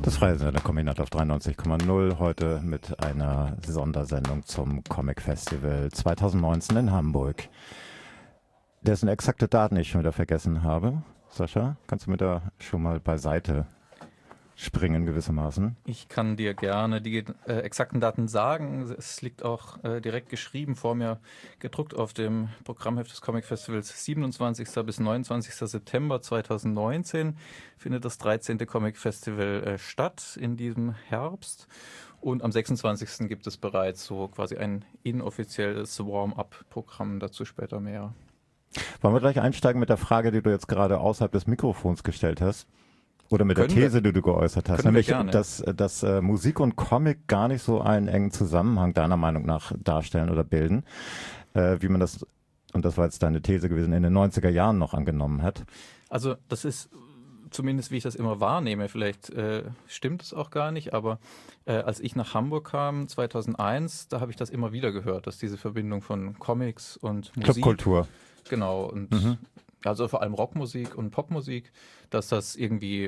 Das freie Sender Kombinat auf 93,0, heute mit einer Sondersendung zum Comic Festival 2019 in Hamburg. Dessen exakte Daten ich schon wieder vergessen habe. Sascha, kannst du mir da schon mal beiseite springen gewissermaßen? Ich kann dir gerne die exakten Daten sagen. Es liegt auch direkt geschrieben vor mir, gedruckt auf dem Programmheft des Comic Festivals. 27. bis 29. September 2019 findet das 13. Comic Festival statt in diesem Herbst. Und am 26. gibt es bereits so quasi ein inoffizielles Warm-up-Programm, dazu später mehr. Wollen wir gleich einsteigen mit der Frage, die du jetzt gerade außerhalb des Mikrofons gestellt hast? Oder mit der These, die du geäußert hast, nämlich, dass Musik und Comic gar nicht so einen engen Zusammenhang deiner Meinung nach darstellen oder bilden, wie man das, und das war jetzt deine These gewesen, in den 90er Jahren noch angenommen hat. Also das ist zumindest, wie ich das immer wahrnehme, vielleicht stimmt es auch gar nicht, aber als ich nach Hamburg kam, 2001, da habe ich das immer wieder gehört, dass diese Verbindung von Comics und Musik... Clubkultur. Genau, und also vor allem Rockmusik und Popmusik, dass das irgendwie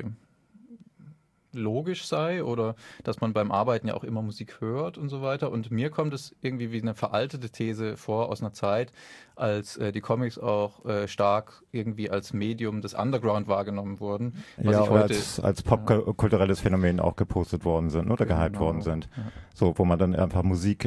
logisch sei oder dass man beim Arbeiten ja auch immer Musik hört und so weiter. Und mir kommt es irgendwie wie eine veraltete These vor aus einer Zeit, als die Comics auch stark irgendwie als Medium des Underground wahrgenommen wurden. Ja, oder als popkulturelles Phänomen auch gepostet worden sind oder gehypt worden sind. Ja. So, wo man dann einfach Musik,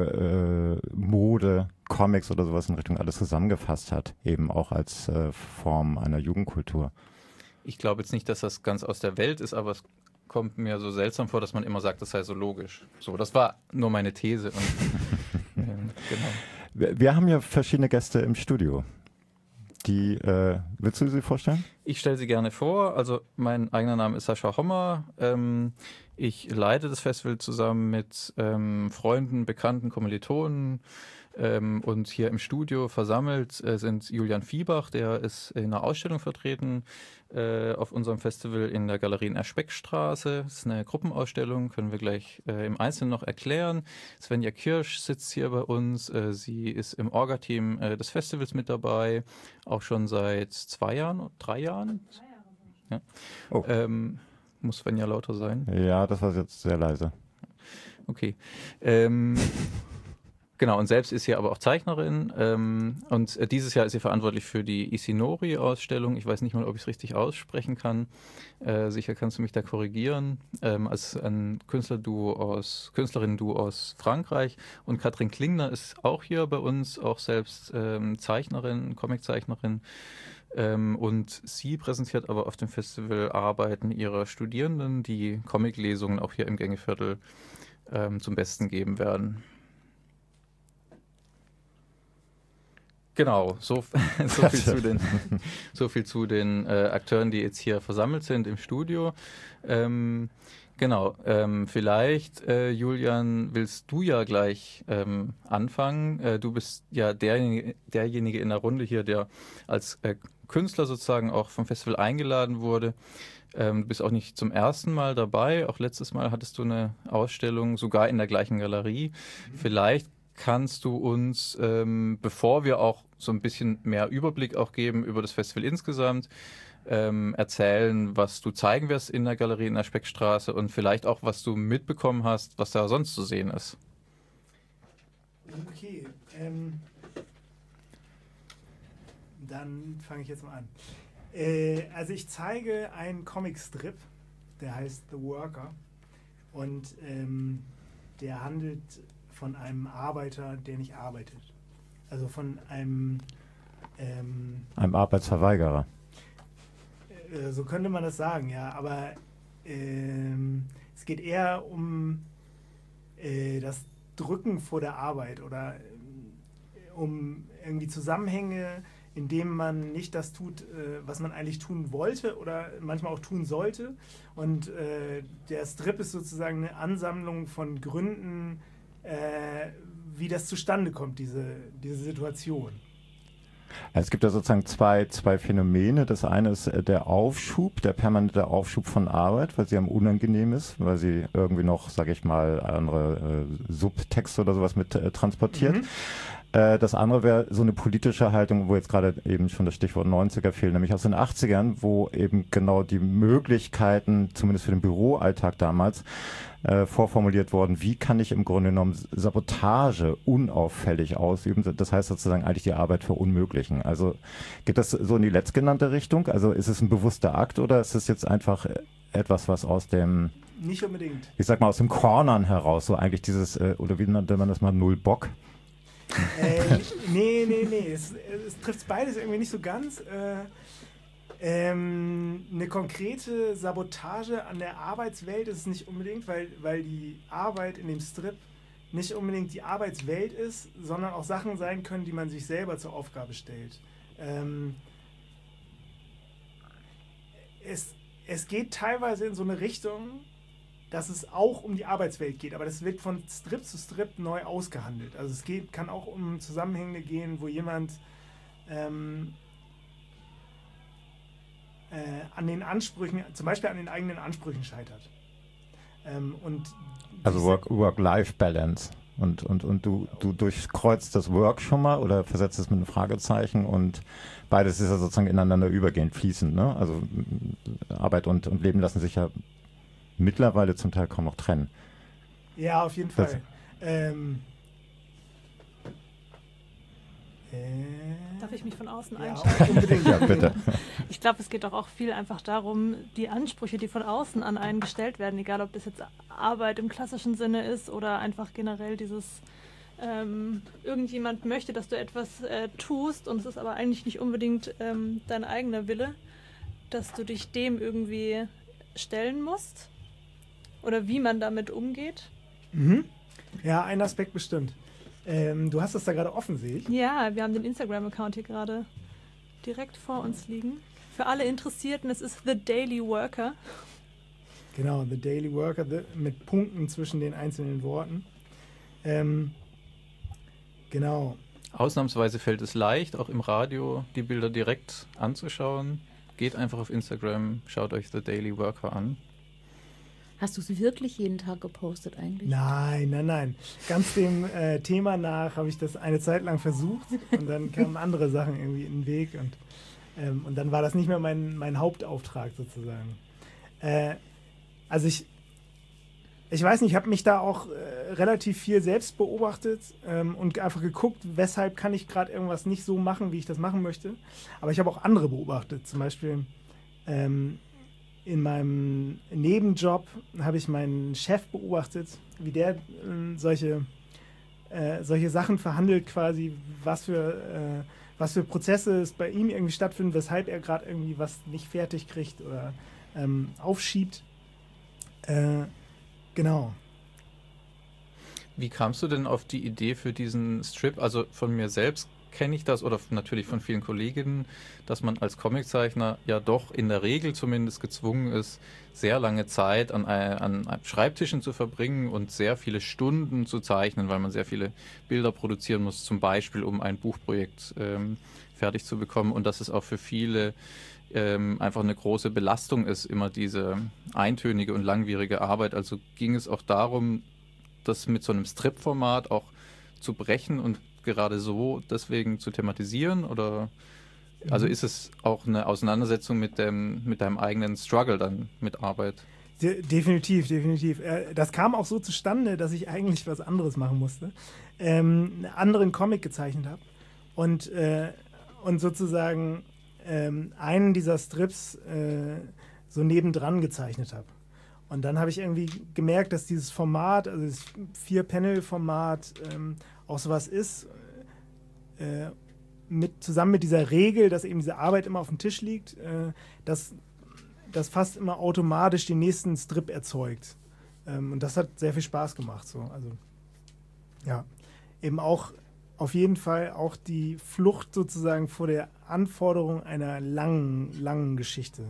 Mode, Comics oder sowas in Richtung alles zusammengefasst hat, eben auch als Form einer Jugendkultur. Ich glaube jetzt nicht, dass das ganz aus der Welt ist, aber es kommt mir so seltsam vor, dass man immer sagt, das sei so logisch. So, das war nur meine These. Und, genau. Wir haben ja verschiedene Gäste im Studio. Willst du sie vorstellen? Ich stelle sie gerne vor. Also mein eigener Name ist Sascha Hommer. Ich leite das Festival zusammen mit Freunden, Bekannten, Kommilitonen. Und hier im Studio versammelt sind Julian Viehbach, der ist in einer Ausstellung vertreten auf unserem Festival in der Galerie in der Speckstraße. Das ist eine Gruppenausstellung, können wir gleich im Einzelnen noch erklären. Svenja Kirsch sitzt hier bei uns. Sie ist im Orga-Team des Festivals mit dabei, auch schon seit 2 Jahren, 3 Jahren. 3 Jahre. Ja. Oh. Muss Svenja lauter sein? Ja, das war jetzt sehr leise. Okay. Genau, und selbst ist sie aber auch Zeichnerin und dieses Jahr ist sie verantwortlich für die Isinori-Ausstellung. Ich weiß nicht mal, ob ich es richtig aussprechen kann. Sicher kannst du mich da korrigieren. Als ein Künstlerinnen-Duo aus Frankreich. Und Katrin Klingner ist auch hier bei uns, auch selbst Zeichnerin, Comiczeichnerin. Und sie präsentiert aber auf dem Festival Arbeiten ihrer Studierenden, die Comiclesungen auch hier im Gängeviertel zum Besten geben werden. Genau, so viel zu den Akteuren, die jetzt hier versammelt sind im Studio. Vielleicht, Julian, willst du ja gleich anfangen. Du bist ja derjenige in der Runde hier, der als Künstler sozusagen auch vom Festival eingeladen wurde. Du bist auch nicht zum ersten Mal dabei. Auch letztes Mal hattest du eine Ausstellung, sogar in der gleichen Galerie. Vielleicht kannst du uns, bevor wir auch so ein bisschen mehr Überblick auch geben über das Festival insgesamt, erzählen, was du zeigen wirst in der Galerie in der Speckstraße und vielleicht auch, was du mitbekommen hast, was da sonst zu sehen ist. Okay, dann fange ich jetzt mal an. Also ich zeige einen Comicstrip, der heißt The Worker und der handelt von einem Arbeiter, der nicht arbeitet. Also von einem Arbeitsverweigerer. So könnte man das sagen, ja. Aber es geht eher um das Drücken vor der Arbeit oder um irgendwie Zusammenhänge, in denen man nicht das tut, was man eigentlich tun wollte oder manchmal auch tun sollte. Und der Strip ist sozusagen eine Ansammlung von Gründen, wie das zustande kommt, diese Situation. Es gibt ja sozusagen zwei Phänomene. Das eine ist der Aufschub, der permanente Aufschub von Arbeit, weil sie am unangenehm ist, weil sie irgendwie noch, sage ich mal, andere Subtexte oder sowas mit transportiert. Das andere wäre so eine politische Haltung, wo jetzt gerade eben schon das Stichwort 90er fehlt, nämlich aus den 80ern, wo eben genau die Möglichkeiten, zumindest für den Büroalltag damals, vorformuliert worden, wie kann ich im Grunde genommen Sabotage unauffällig ausüben. Das heißt sozusagen eigentlich die Arbeit verunmöglichen. Also geht das so in die letztgenannte Richtung? Also ist es ein bewusster Akt oder ist es jetzt einfach etwas, was aus dem... Nicht unbedingt. Ich sag mal aus dem Cornern heraus, so eigentlich dieses, oder wie nannte man das mal, Null Bock? Nee. Es trifft beides irgendwie nicht so ganz. Eine konkrete Sabotage an der Arbeitswelt ist es nicht unbedingt, weil die Arbeit in dem Strip nicht unbedingt die Arbeitswelt ist, sondern auch Sachen sein können, die man sich selber zur Aufgabe stellt. Es geht teilweise in so eine Richtung, dass es auch um die Arbeitswelt geht, aber das wird von Strip zu Strip neu ausgehandelt. Also es kann auch um Zusammenhänge gehen, wo jemand an den Ansprüchen, zum Beispiel an den eigenen Ansprüchen scheitert. Also Work-Life-Balance. Und du durchkreuzt das Work schon mal oder versetzt es mit einem Fragezeichen und beides ist ja sozusagen ineinander übergehend, fließend. Ne? Also Arbeit und Leben lassen sich ja mittlerweile zum Teil kaum noch trennen. Ja, auf jeden Fall. Darf ich mich von außen einschalten? Unbedingt. Ja, bitte. Ich glaube, es geht doch auch viel einfach darum, die Ansprüche, die von außen an einen gestellt werden, egal ob das jetzt Arbeit im klassischen Sinne ist oder einfach generell dieses irgendjemand möchte, dass du etwas tust und es ist aber eigentlich nicht unbedingt dein eigener Wille, dass du dich dem irgendwie stellen musst oder wie man damit umgeht. Mhm. Ja, ein Aspekt bestimmt. Du hast das da gerade offen, sehe ich. Ja, wir haben den Instagram-Account hier gerade direkt vor uns liegen. Für alle Interessierten, es ist The Daily Worker. Genau, The Daily Worker, mit Punkten zwischen den einzelnen Worten. Genau. Ausnahmsweise fällt es leicht, auch im Radio die Bilder direkt anzuschauen. Geht einfach auf Instagram, schaut euch The Daily Worker an. Hast du es wirklich jeden Tag gepostet eigentlich? Nein. Ganz dem Thema nach habe ich das eine Zeit lang versucht und dann kamen andere Sachen irgendwie in den Weg und dann war das nicht mehr mein Hauptauftrag sozusagen. Also ich weiß nicht, ich habe mich da auch relativ viel selbst beobachtet und einfach geguckt, weshalb kann ich gerade irgendwas nicht so machen, wie ich das machen möchte. Aber ich habe auch andere beobachtet, zum Beispiel in meinem Nebenjob habe ich meinen Chef beobachtet, wie der solche Sachen verhandelt quasi, was für Prozesse es bei ihm irgendwie stattfinden, weshalb er gerade irgendwie was nicht fertig kriegt oder aufschiebt. Genau. Wie kamst du denn auf die Idee für diesen Strip? Also von mir selbst kenne ich das oder natürlich von vielen Kolleginnen, dass man als Comiczeichner ja doch in der Regel zumindest gezwungen ist, sehr lange Zeit an Schreibtischen zu verbringen und sehr viele Stunden zu zeichnen, weil man sehr viele Bilder produzieren muss, zum Beispiel um ein Buchprojekt fertig zu bekommen und dass es auch für viele einfach eine große Belastung ist, immer diese eintönige und langwierige Arbeit. Also ging es auch darum, das mit so einem Strip-Format auch zu brechen und gerade so deswegen zu thematisieren? Oder also ist es auch eine Auseinandersetzung mit deinem eigenen Struggle dann mit Arbeit? Definitiv. Das kam auch so zustande, dass ich eigentlich was anderes machen musste. Einen anderen Comic gezeichnet habe und sozusagen einen dieser Strips so nebendran gezeichnet habe. Und dann habe ich irgendwie gemerkt, dass dieses Format, also das 4-Panel-Format, auch sowas ist, zusammen mit dieser Regel, dass eben diese Arbeit immer auf dem Tisch liegt, dass das fast immer automatisch den nächsten Strip erzeugt. Und das hat sehr viel Spaß gemacht. So. Also, ja, eben auch auf jeden Fall auch die Flucht sozusagen vor der Anforderung einer langen Geschichte.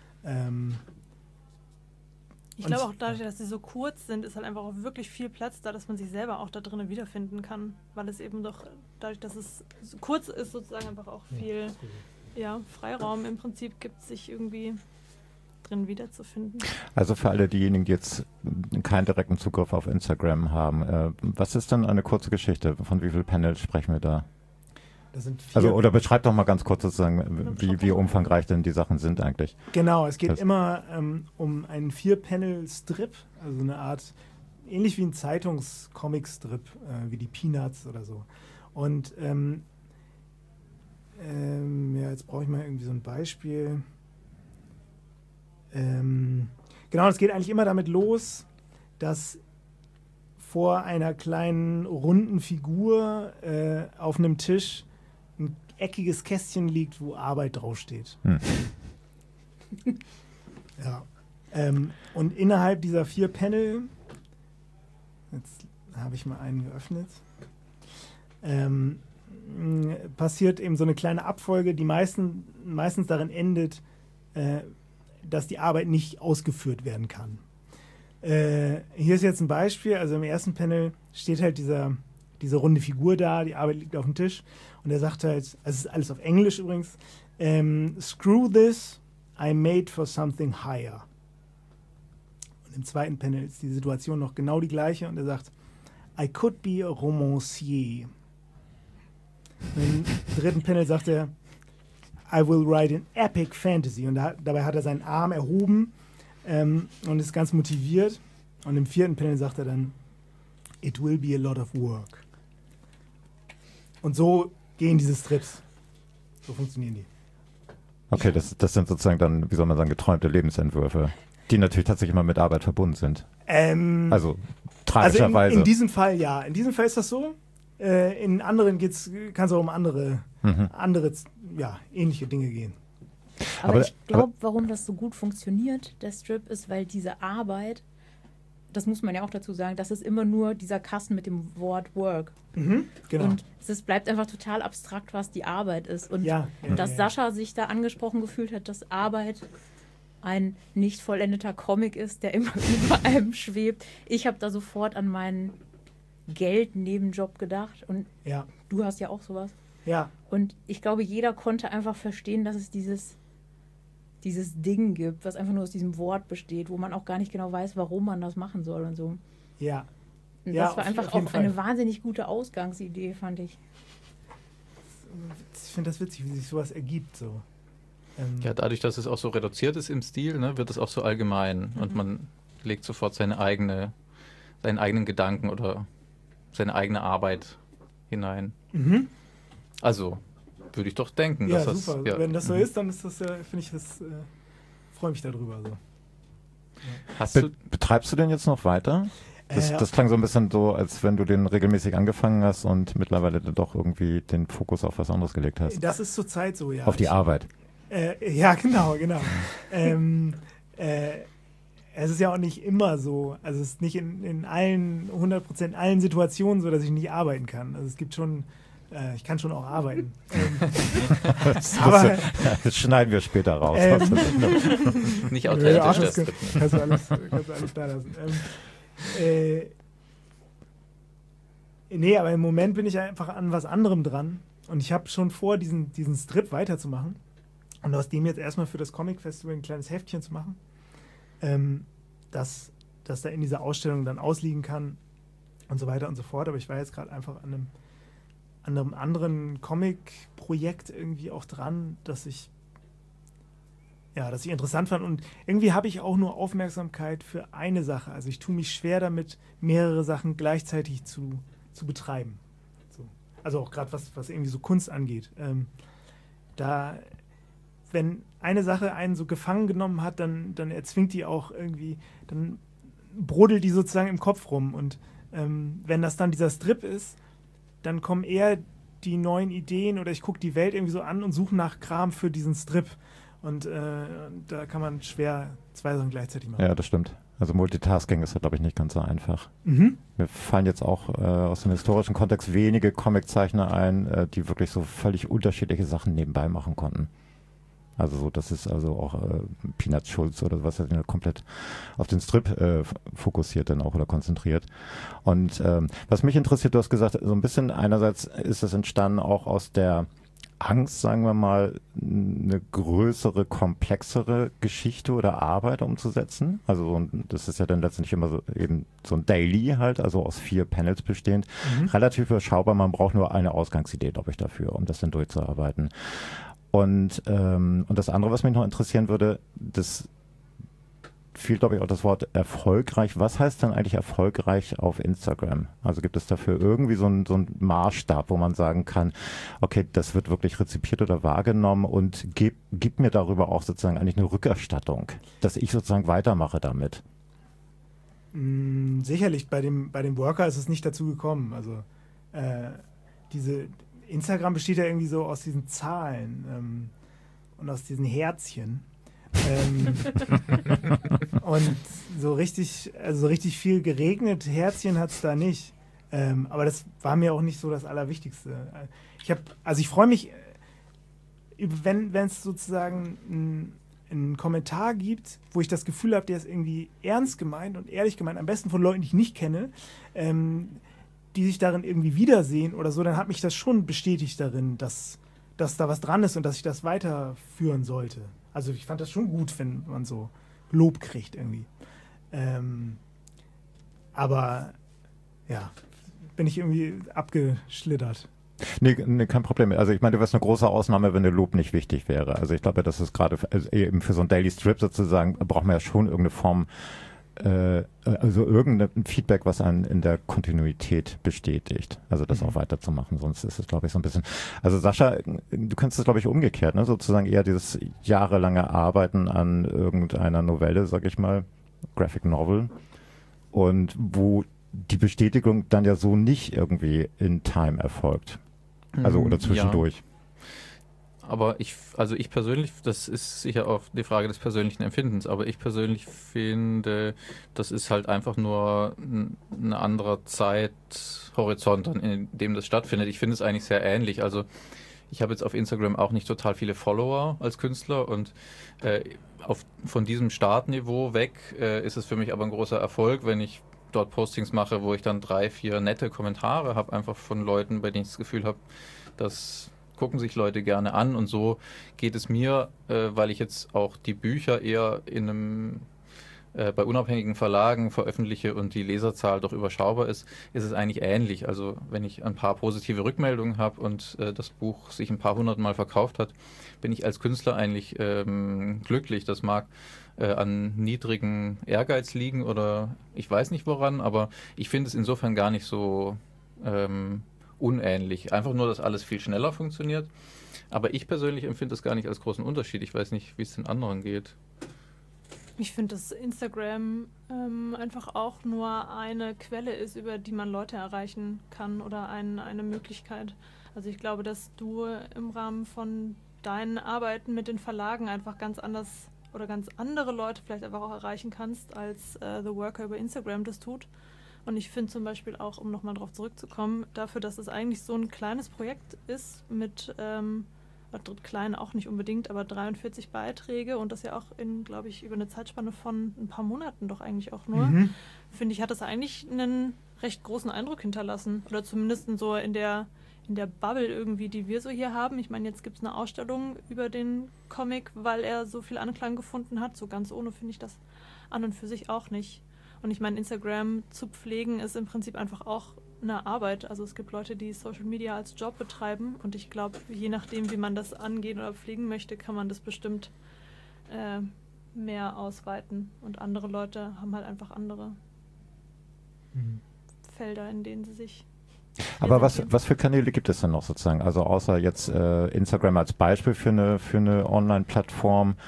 Ich glaube auch dadurch, dass sie so kurz sind, ist halt einfach auch wirklich viel Platz da, dass man sich selber auch da drinnen wiederfinden kann, weil es eben doch dadurch, dass es so kurz ist, sozusagen einfach auch viel Freiraum im Prinzip gibt, sich irgendwie drin wiederzufinden. Also für alle diejenigen, die jetzt keinen direkten Zugriff auf Instagram haben, was ist denn eine kurze Geschichte? Von wie vielen Panels sprechen wir da? Das sind 4. Also, oder beschreib doch mal ganz kurz sozusagen, wie umfangreich denn die Sachen sind eigentlich. Genau, es geht immer um einen 4-Panel-Strip, also eine Art, ähnlich wie ein Zeitungs-Comic-Strip, wie die Peanuts oder so. Und jetzt brauche ich mal irgendwie so ein Beispiel. Genau, es geht eigentlich immer damit los, dass vor einer kleinen runden Figur auf einem Tisch ein eckiges Kästchen liegt, wo Arbeit draufsteht. Ja. Und innerhalb dieser 4 Panel, jetzt habe ich mal einen geöffnet, passiert eben so eine kleine Abfolge, die meistens darin endet, dass die Arbeit nicht ausgeführt werden kann. Hier ist jetzt ein Beispiel, also im ersten Panel steht halt diese runde Figur da, die Arbeit liegt auf dem Tisch und er sagt halt, also es ist alles auf Englisch übrigens, screw this, I'm made for something higher. Und im zweiten Panel ist die Situation noch genau die gleiche und er sagt, I could be a romancier. Und im dritten Panel sagt er, I will write an epic fantasy. Und dabei hat er seinen Arm erhoben und ist ganz motiviert. Und im 4. Panel sagt er dann, it will be a lot of work. Und so gehen diese Strips. So funktionieren die. Okay, das sind sozusagen dann, wie soll man sagen, geträumte Lebensentwürfe, die natürlich tatsächlich immer mit Arbeit verbunden sind. Also tragischerweise. Also in diesem Fall ja. In diesem Fall ist das so. In anderen kann es auch um andere ähnliche Dinge gehen. Aber ich glaube, warum das so gut funktioniert, der Strip, ist, weil diese Arbeit, das muss man ja auch dazu sagen, das ist immer nur dieser Kasten mit dem Wort Work. Genau. Und es bleibt einfach total abstrakt, was die Arbeit ist. Und dass Sascha sich da angesprochen gefühlt hat, dass Arbeit ein nicht vollendeter Comic ist, der immer über einem schwebt. Ich habe da sofort an meinen Geld-Nebenjob gedacht. Und du hast ja auch sowas. Ja. Und ich glaube, jeder konnte einfach verstehen, dass es dieses Ding gibt, was einfach nur aus diesem Wort besteht, wo man auch gar nicht genau weiß, warum man das machen soll und so. Ja. Und das war einfach auch eine wahnsinnig gute Ausgangsidee, fand ich. Ich finde das witzig, wie sich sowas ergibt. So. Ja, dadurch, dass es auch so reduziert ist im Stil, ne, wird es auch so allgemein und man legt sofort seinen eigenen Gedanken oder seine eigene Arbeit hinein. Also würde ich doch denken, dass das super. Wenn das so ist, dann ist das ja, finde ich, das freue mich darüber. So. Betreibst du den jetzt noch weiter? Das klang so ein bisschen so, als wenn du den regelmäßig angefangen hast und mittlerweile dann doch irgendwie den Fokus auf was anderes gelegt hast. Das ist zurzeit so, ja. Auf die Arbeit. Ja, genau. Es ist ja auch nicht immer so, also es ist nicht in 100% allen Situationen so, dass ich nicht arbeiten kann. Also es gibt schon, ich kann schon auch arbeiten. Das schneiden wir später raus. Nicht authentisch. Kannst du alles da lassen. Nee, aber im Moment bin ich einfach an was anderem dran und ich habe schon vor, diesen Strip weiterzumachen und aus dem jetzt erstmal für das Comic Festival ein kleines Heftchen zu machen, das da in dieser Ausstellung dann ausliegen kann und so weiter und so fort. Aber ich war jetzt gerade einfach an einem anderen Comic-Projekt irgendwie auch dran, das ich interessant fand. Und irgendwie habe ich auch nur Aufmerksamkeit für eine Sache. Also ich tue mich schwer damit, mehrere Sachen gleichzeitig zu betreiben. So. Also auch gerade was irgendwie so Kunst angeht. Wenn eine Sache einen so gefangen genommen hat, dann erzwingt die auch irgendwie, dann brodelt die sozusagen im Kopf rum. Und wenn das dann dieser Strip ist, dann kommen eher die neuen Ideen oder ich gucke die Welt irgendwie so an und suche nach Kram für diesen Strip. Und da kann man schwer 2 Sachen gleichzeitig machen. Ja, das stimmt. Also Multitasking ist ja, glaube ich, nicht ganz so einfach. Mir fallen jetzt auch aus dem historischen Kontext wenige Comiczeichner ein, die wirklich so völlig unterschiedliche Sachen nebenbei machen konnten. Also so, das ist also auch Peanuts Schulz oder was, der komplett auf den Strip fokussiert dann auch oder konzentriert. Und was mich interessiert, du hast gesagt, so ein bisschen einerseits ist das entstanden auch aus der Angst, sagen wir mal, eine größere, komplexere Geschichte oder Arbeit umzusetzen? Also das ist ja dann letztendlich immer so eben so ein Daily halt, also aus 4 Panels bestehend. Relativ überschaubar, man braucht nur eine Ausgangsidee, glaube ich, dafür, um das dann durchzuarbeiten. Und das andere, was mich noch interessieren würde, das fiel, glaube ich, auch das Wort erfolgreich. Was heißt denn eigentlich erfolgreich auf Instagram? Also gibt es dafür irgendwie so einen Maßstab, wo man sagen kann, okay, das wird wirklich rezipiert oder wahrgenommen und gibt mir darüber auch sozusagen eigentlich eine Rückerstattung, dass ich sozusagen weitermache damit? Sicherlich, bei dem Worker ist es nicht dazu gekommen. Also Instagram besteht ja irgendwie so aus diesen Zahlen und aus diesen Herzchen. Und so richtig viel geregnet Herzchen hat es da nicht. Aber das war mir auch nicht so das Allerwichtigste. Ich freue mich, wenn es sozusagen einen Kommentar gibt, wo ich das Gefühl habe, der ist irgendwie ernst gemeint und ehrlich gemeint, am besten von Leuten, die ich nicht kenne, die sich darin irgendwie wiedersehen oder so, dann hat mich das schon bestätigt darin, dass da was dran ist und dass ich das weiterführen sollte. Also ich fand das schon gut, wenn man so Lob kriegt irgendwie. Aber ja, bin ich irgendwie abgeschlittert. Nee, kein Problem. Also ich meine, du wärst eine große Ausnahme, wenn der Lob nicht wichtig wäre. Also ich glaube, das ist gerade eben für so ein Daily Strip sozusagen, braucht man ja schon irgendeine Form, also irgendein Feedback, was einen in der Kontinuität bestätigt. Also das auch weiterzumachen, sonst ist es, glaube ich, so ein bisschen. Also Sascha, du kennst es, glaube ich, umgekehrt, ne? Sozusagen eher dieses jahrelange Arbeiten an irgendeiner Novelle, sag ich mal, Graphic Novel, und wo die Bestätigung dann ja so nicht irgendwie in Time erfolgt. Also oder zwischendurch. Ja. Aber ich persönlich, das ist sicher auch die Frage des persönlichen Empfindens, aber ich persönlich finde, das ist halt einfach nur ein anderer Zeithorizont, in dem das stattfindet. Ich finde es eigentlich sehr ähnlich. Also ich habe jetzt auf Instagram auch nicht total viele Follower als Künstler und von diesem Startniveau weg ist es für mich aber ein großer Erfolg, wenn ich dort Postings mache, wo ich dann 3, 4 nette Kommentare habe, einfach von Leuten, bei denen ich das Gefühl habe, dass gucken sich Leute gerne an, und so geht es mir, weil ich jetzt auch die Bücher eher bei unabhängigen Verlagen veröffentliche und die Leserzahl doch überschaubar ist es eigentlich ähnlich. Also wenn ich ein paar positive Rückmeldungen habe und das Buch sich ein paar 100 Mal verkauft hat, bin ich als Künstler eigentlich glücklich. Das mag an niedrigen Ehrgeiz liegen oder ich weiß nicht woran, aber ich finde es insofern gar nicht so unähnlich. Einfach nur, dass alles viel schneller funktioniert. Aber ich persönlich empfinde das gar nicht als großen Unterschied. Ich weiß nicht, wie es den anderen geht. Ich finde, dass Instagram einfach auch nur eine Quelle ist, über die man Leute erreichen kann oder eine Möglichkeit. Also ich glaube, dass du im Rahmen von deinen Arbeiten mit den Verlagen einfach ganz anders oder ganz andere Leute vielleicht einfach auch erreichen kannst, als The Worker über Instagram das tut. Und ich finde zum Beispiel auch, um nochmal drauf zurückzukommen, dafür, dass es eigentlich so ein kleines Projekt ist mit, klein auch nicht unbedingt, aber 43 Beiträge und das ja auch glaube ich, über eine Zeitspanne von ein paar Monaten doch eigentlich auch nur, finde ich, hat das eigentlich einen recht großen Eindruck hinterlassen. Oder zumindest so in der Bubble irgendwie, die wir so hier haben. Ich meine, jetzt gibt es eine Ausstellung über den Comic, weil er so viel Anklang gefunden hat. So ganz ohne finde ich das an und für sich auch nicht. Und ich meine, Instagram zu pflegen ist im Prinzip einfach auch eine Arbeit. Also es gibt Leute, die Social Media als Job betreiben und ich glaube, je nachdem, wie man das angehen oder pflegen möchte, kann man das bestimmt mehr ausweiten. Und andere Leute haben halt einfach andere Felder, in denen sie sich... Aber was für Kanäle gibt es denn noch sozusagen? Also außer jetzt Instagram als Beispiel für eine Online-Plattform.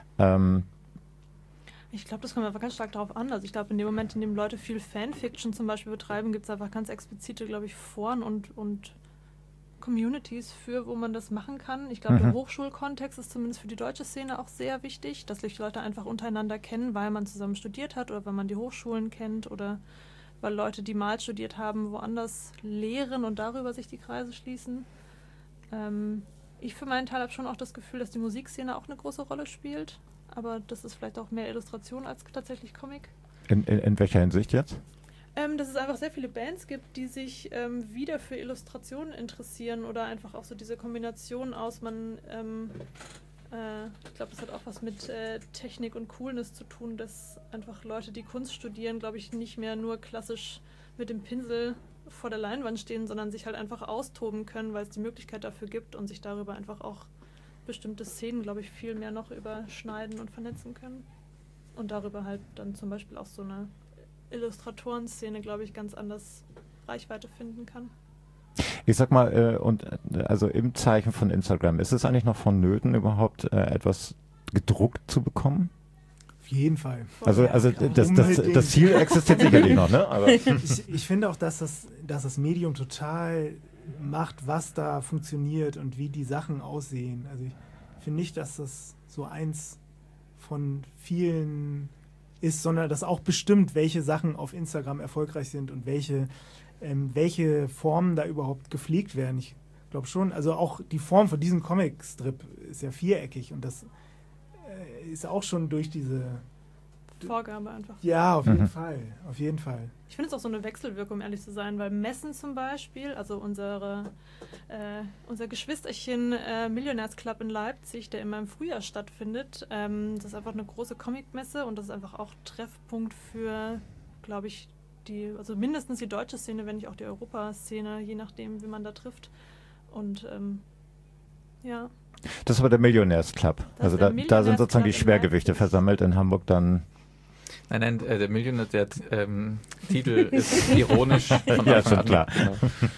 Ich glaube, das kommt einfach ganz stark darauf an. Also ich glaube, in dem Moment, in dem Leute viel Fanfiction zum Beispiel betreiben, gibt es einfach ganz explizite, glaube ich, Foren und Communities für, wo man das machen kann. Ich glaube, der Hochschulkontext ist zumindest für die deutsche Szene auch sehr wichtig, dass sich Leute einfach untereinander kennen, weil man zusammen studiert hat oder weil man die Hochschulen kennt oder weil Leute, die mal studiert haben, woanders lehren und darüber sich die Kreise schließen. Ich für meinen Teil habe schon auch das Gefühl, dass die Musikszene auch eine große Rolle spielt. Aber das ist vielleicht auch mehr Illustration als tatsächlich Comic. In welcher Hinsicht jetzt? Dass es einfach sehr viele Bands gibt, die sich wieder für Illustrationen interessieren oder einfach auch so diese Kombination aus, ich glaube, das hat auch was mit Technik und Coolness zu tun, dass einfach Leute, die Kunst studieren, glaube ich, nicht mehr nur klassisch mit dem Pinsel vor der Leinwand stehen, sondern sich halt einfach austoben können, weil es die Möglichkeit dafür gibt und sich darüber einfach auch bestimmte Szenen, glaube ich, viel mehr noch überschneiden und vernetzen können. Und darüber halt dann zum Beispiel auch so eine Illustratoren-Szene, glaube ich, ganz anders Reichweite finden kann. Ich sag mal, also im Zeichen von Instagram, ist es eigentlich noch vonnöten, überhaupt etwas gedruckt zu bekommen? Auf jeden Fall. Also das Ziel existiert sicherlich noch, ne? Aber ich finde auch, dass das Medium total macht, was da funktioniert und wie die Sachen aussehen. Also ich finde nicht, dass das so eins von vielen ist, sondern dass auch bestimmt, welche Sachen auf Instagram erfolgreich sind und welche Formen da überhaupt gepflegt werden. Ich glaube schon, also auch die Form von diesem Comicstrip ist ja viereckig und das ist auch schon durch diese Vorgabe einfach. Ja, auf jeden Fall. Auf jeden Fall. Ich finde es auch so eine Wechselwirkung, um ehrlich zu sein, weil Messen zum Beispiel, also unser Geschwisterchen Millionärsclub in Leipzig, der immer im Frühjahr stattfindet, das ist einfach eine große Comicmesse und das ist einfach auch Treffpunkt für, glaube ich, also mindestens die deutsche Szene, wenn nicht auch die Europaszene, je nachdem, wie man da trifft. Und ja. Das ist aber der Millionärsclub. Also da sind sozusagen die Schwergewichte versammelt in Hamburg dann. Nein, der Millionär, der Titel ist ironisch von ja, schon klar. Genau.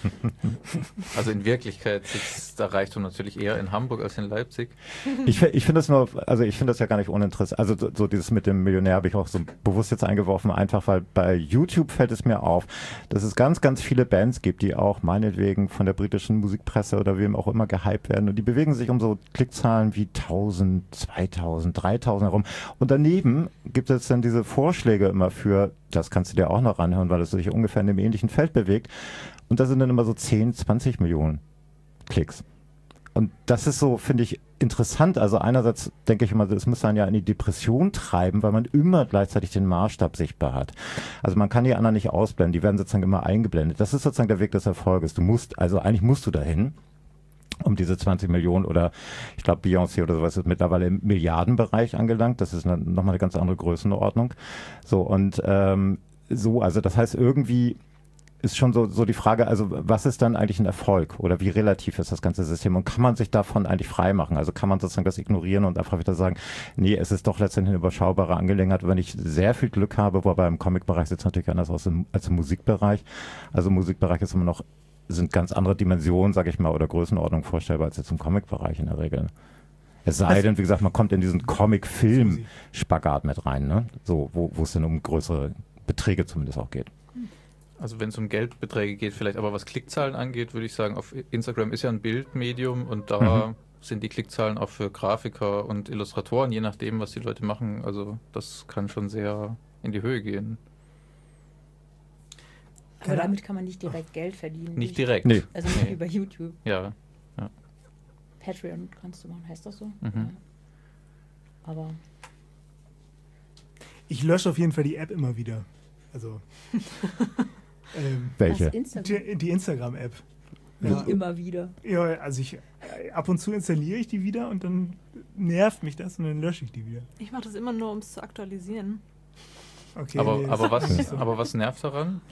Also in Wirklichkeit sitzt der Reichtum natürlich eher in Hamburg als in Leipzig. Ich finde das ja gar nicht uninteressant. Also so dieses mit dem Millionär habe ich auch so bewusst jetzt eingeworfen, einfach weil bei YouTube fällt es mir auf, dass es ganz, ganz viele Bands gibt, die auch meinetwegen von der britischen Musikpresse oder wem auch immer gehypt werden und die bewegen sich um so Klickzahlen wie 1000, 2000, 3000 herum. Und daneben gibt es dann diese Vorschläge immer für, das kannst du dir auch noch anhören, weil es sich ungefähr in dem ähnlichen Feld bewegt. Und da sind dann immer so 10, 20 Millionen Klicks. Und das ist so, finde ich, interessant. Also einerseits denke ich immer, das müsste einen ja in die Depression treiben, weil man immer gleichzeitig den Maßstab sichtbar hat. Also man kann die anderen nicht ausblenden, die werden sozusagen immer eingeblendet. Das ist sozusagen der Weg des Erfolges. Eigentlich musst du dahin, um diese 20 Millionen oder ich glaube Beyoncé oder sowas ist mittlerweile im Milliardenbereich angelangt. Das ist nochmal eine ganz andere Größenordnung. So und also das heißt irgendwie ist schon so die Frage, also was ist dann eigentlich ein Erfolg oder wie relativ ist das ganze System und kann man sich davon eigentlich frei machen? Also kann man sozusagen das ignorieren und einfach wieder sagen, nee, es ist doch letztendlich eine überschaubare Angelegenheit, wenn ich sehr viel Glück habe, wobei im Comic-Bereich sieht es natürlich anders aus als im Musikbereich. Also im Musikbereich ist immer noch sind ganz andere Dimensionen, sage ich mal, oder Größenordnung vorstellbar als jetzt im Comic-Bereich in der Regel. Es sei denn, wie gesagt, man kommt in diesen Comic-Film-Spagat mit rein, ne? So, wo es dann um größere Beträge zumindest auch geht. Also wenn es um Geldbeträge geht vielleicht, aber was Klickzahlen angeht, würde ich sagen, auf Instagram ist ja ein Bildmedium und da sind die Klickzahlen auch für Grafiker und Illustratoren, je nachdem, was die Leute machen. Also das kann schon sehr in die Höhe gehen. Aber damit kann man nicht direkt Geld verdienen. Nicht direkt. Nee. Also nicht wie bei YouTube. Ja. Patreon kannst du machen, heißt das so? Mhm. Ja. Aber ich lösche auf jeden Fall die App immer wieder. Also welche? Die Instagram-App. Ja. Immer wieder. Ja, also ab und zu installiere ich die wieder und dann nervt mich das und dann lösche ich die wieder. Ich mache das immer nur, um es zu aktualisieren. Okay, aber was nervt daran?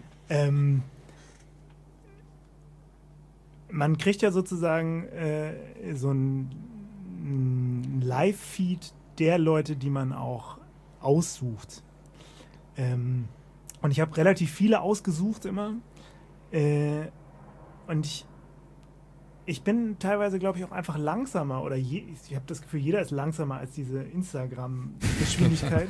Man kriegt ja sozusagen so ein Live-Feed der Leute, die man auch aussucht. Und ich habe relativ viele ausgesucht immer. Und ich bin teilweise, glaube ich, auch einfach langsamer. Oder ich habe das Gefühl, jeder ist langsamer als diese Instagram-Geschwindigkeit.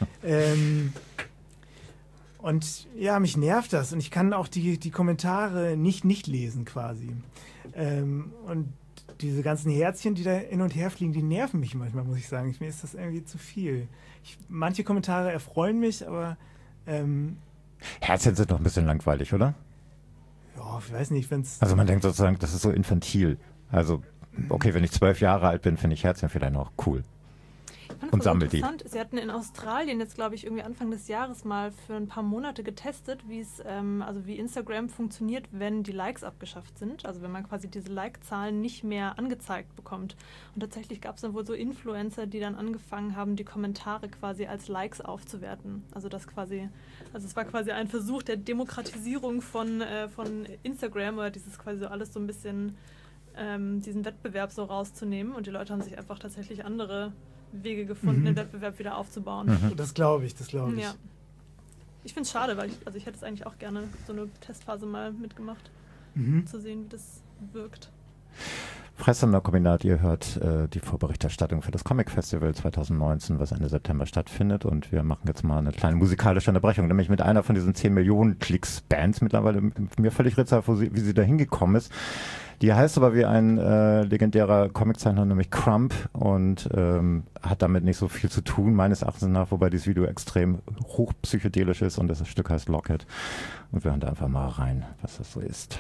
Und ja, mich nervt das. Und ich kann auch die Kommentare nicht lesen quasi. Und diese ganzen Herzchen, die da hin und her fliegen, die nerven mich manchmal, muss ich sagen. Mir ist das irgendwie zu viel. Manche Kommentare erfreuen mich, aber Herzchen sind doch ein bisschen langweilig, oder? Ja, ich weiß nicht, wenn's... Also man denkt sozusagen, das ist so infantil. Also, okay, wenn ich 12 Jahre alt bin, finde ich Herzchen vielleicht noch cool. und sammelt die. Sie hatten in Australien jetzt, glaube ich, irgendwie Anfang des Jahres mal für ein paar Monate getestet, wie Instagram funktioniert, wenn die Likes abgeschafft sind. Also wenn man quasi diese Like-Zahlen nicht mehr angezeigt bekommt. Und tatsächlich gab es dann wohl so Influencer, die dann angefangen haben, die Kommentare quasi als Likes aufzuwerten. Also es war quasi ein Versuch der Demokratisierung von Instagram oder dieses quasi so alles so ein bisschen diesen Wettbewerb so rauszunehmen, und die Leute haben sich einfach tatsächlich andere Wege gefunden, den Wettbewerb wieder aufzubauen. Das glaube ich. Ja. Ich finde es schade, weil ich hätte es eigentlich auch gerne so eine Testphase mal mitgemacht, zu sehen, wie das wirkt. Freistander Kombinat, ihr hört die Vorberichterstattung für das Comic Festival 2019, was Ende September stattfindet, und wir machen jetzt mal eine kleine musikalische Unterbrechung, nämlich mit einer von diesen 10 Millionen Klicks-Bands, mittlerweile mir völlig rätselhaft, wie sie da hingekommen ist. Die heißt aber wie ein legendärer Comiczeichner, nämlich Crump, und hat damit nicht so viel zu tun, meines Erachtens nach, wobei dieses Video extrem hochpsychedelisch ist, und das Stück heißt Locket. Und wir hören da einfach mal rein, was das so ist.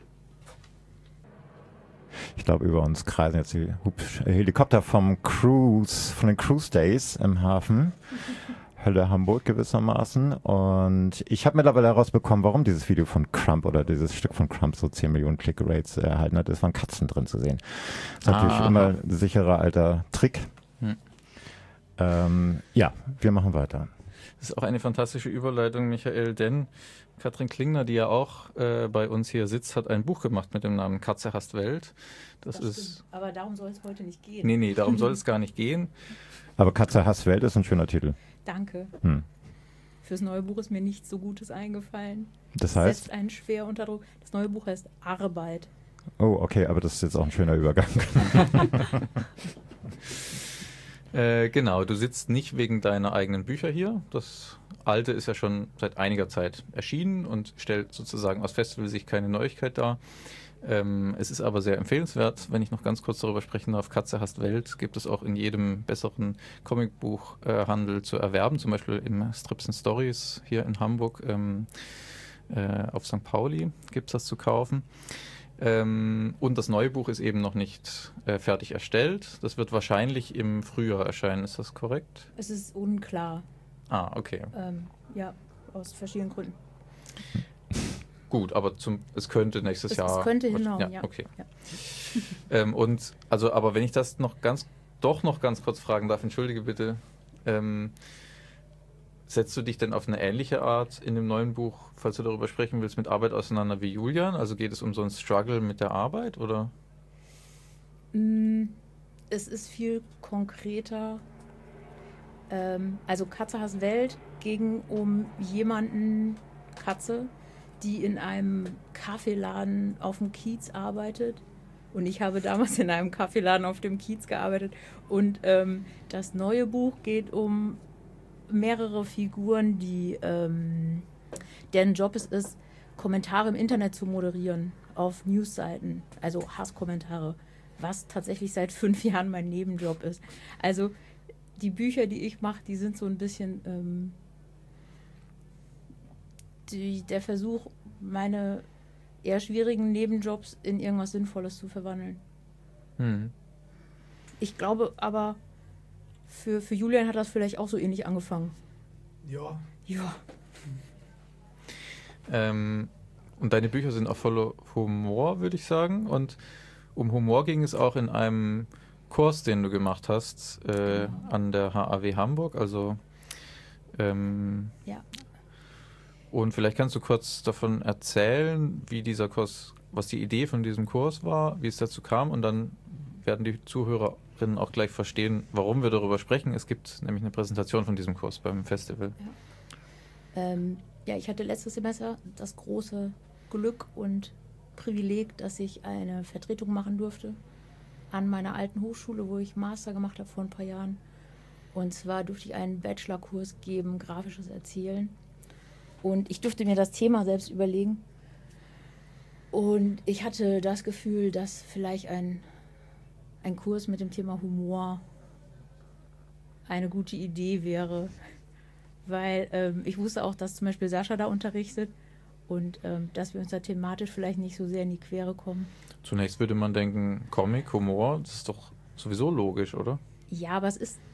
Ich glaube, über uns kreisen jetzt die Helikopter von den Cruise Days im Hafen. Hölle Hamburg gewissermaßen. Und ich habe mittlerweile herausbekommen, warum dieses Video von Crump oder dieses Stück von Crump so 10 Millionen Click-Rates erhalten hat. Es waren Katzen drin zu sehen. Das ist natürlich immer ein sicherer alter Trick. Ja, wir machen weiter. Das ist auch eine fantastische Überleitung, Michael, denn Katrin Klingner, die ja auch bei uns hier sitzt, hat ein Buch gemacht mit dem Namen Katze hasst Welt. Das ist. Stimmt. Aber darum soll es heute nicht gehen. Nee, darum soll es gar nicht gehen. Aber Katze hasst Welt ist ein schöner Titel. Danke. Fürs neue Buch ist mir nichts so Gutes eingefallen. Das heißt? Setzt einen schwer unter Druck. Das neue Buch heißt Arbeit. Oh, okay, aber das ist jetzt auch ein schöner Übergang. Genau, du sitzt nicht wegen deiner eigenen Bücher hier. Das alte ist ja schon seit einiger Zeit erschienen und stellt sozusagen aus Festivalsicht keine Neuigkeit dar. Es ist aber sehr empfehlenswert, wenn ich noch ganz kurz darüber sprechen darf. Katze hasst Welt gibt es auch in jedem besseren Comicbuchhandel zu erwerben, zum Beispiel im Strips and Stories hier in Hamburg. Auf St. Pauli gibt es das zu kaufen. Und das neue Buch ist eben noch nicht fertig erstellt. Das wird wahrscheinlich im Frühjahr erscheinen. Ist das korrekt? Es ist unklar. Ah, okay. Ja, aus verschiedenen Gründen. Gut, aber es könnte nächstes Jahr. Es könnte hinhauen, ja. Okay. Ja. Und also, aber wenn ich das noch ganz kurz fragen darf, entschuldige bitte. Setzt du dich denn auf eine ähnliche Art in dem neuen Buch, falls du darüber sprechen willst, mit Arbeit auseinander wie Julian? Also geht es um so einen Struggle mit der Arbeit, oder? Es ist viel konkreter. Also Katze hasst Welt ging um jemanden, Katze, die in einem Kaffeeladen auf dem Kiez arbeitet. Und ich habe damals in einem Kaffeeladen auf dem Kiez gearbeitet. Und das neue Buch geht um mehrere Figuren, deren Job es ist, Kommentare im Internet zu moderieren auf Newsseiten, also Hasskommentare, was tatsächlich seit 5 Jahren mein Nebenjob ist. Also die Bücher, die ich mache, die sind so ein bisschen der Versuch, meine eher schwierigen Nebenjobs in irgendwas Sinnvolles zu verwandeln. Ich glaube aber, für Julian hat das vielleicht auch so ähnlich angefangen. Ja. Und deine Bücher sind auch voller Humor, würde ich sagen. Und um Humor ging es auch in einem Kurs, den du gemacht hast, an der HAW Hamburg. Also ja. Und vielleicht kannst du kurz davon erzählen, wie dieser Kurs, was die Idee von diesem Kurs war, wie es dazu kam, und dann werden die Zuhörerinnen auch gleich verstehen, warum wir darüber sprechen. Es gibt nämlich eine Präsentation von diesem Kurs beim Festival. Ja, ich hatte letztes Semester das große Glück und Privileg, dass ich eine Vertretung machen durfte an meiner alten Hochschule, wo ich Master gemacht habe vor ein paar Jahren. Und zwar durfte ich einen Bachelorkurs geben, grafisches Erzählen. Und ich durfte mir das Thema selbst überlegen. Und ich hatte das Gefühl, dass vielleicht ein Kurs mit dem Thema Humor eine gute Idee wäre. Weil ich wusste auch, dass zum Beispiel Sascha da unterrichtet und dass wir uns da thematisch vielleicht nicht so sehr in die Quere kommen. Zunächst würde man denken, Comic, Humor, das ist doch sowieso logisch, oder? Ja, aber es ist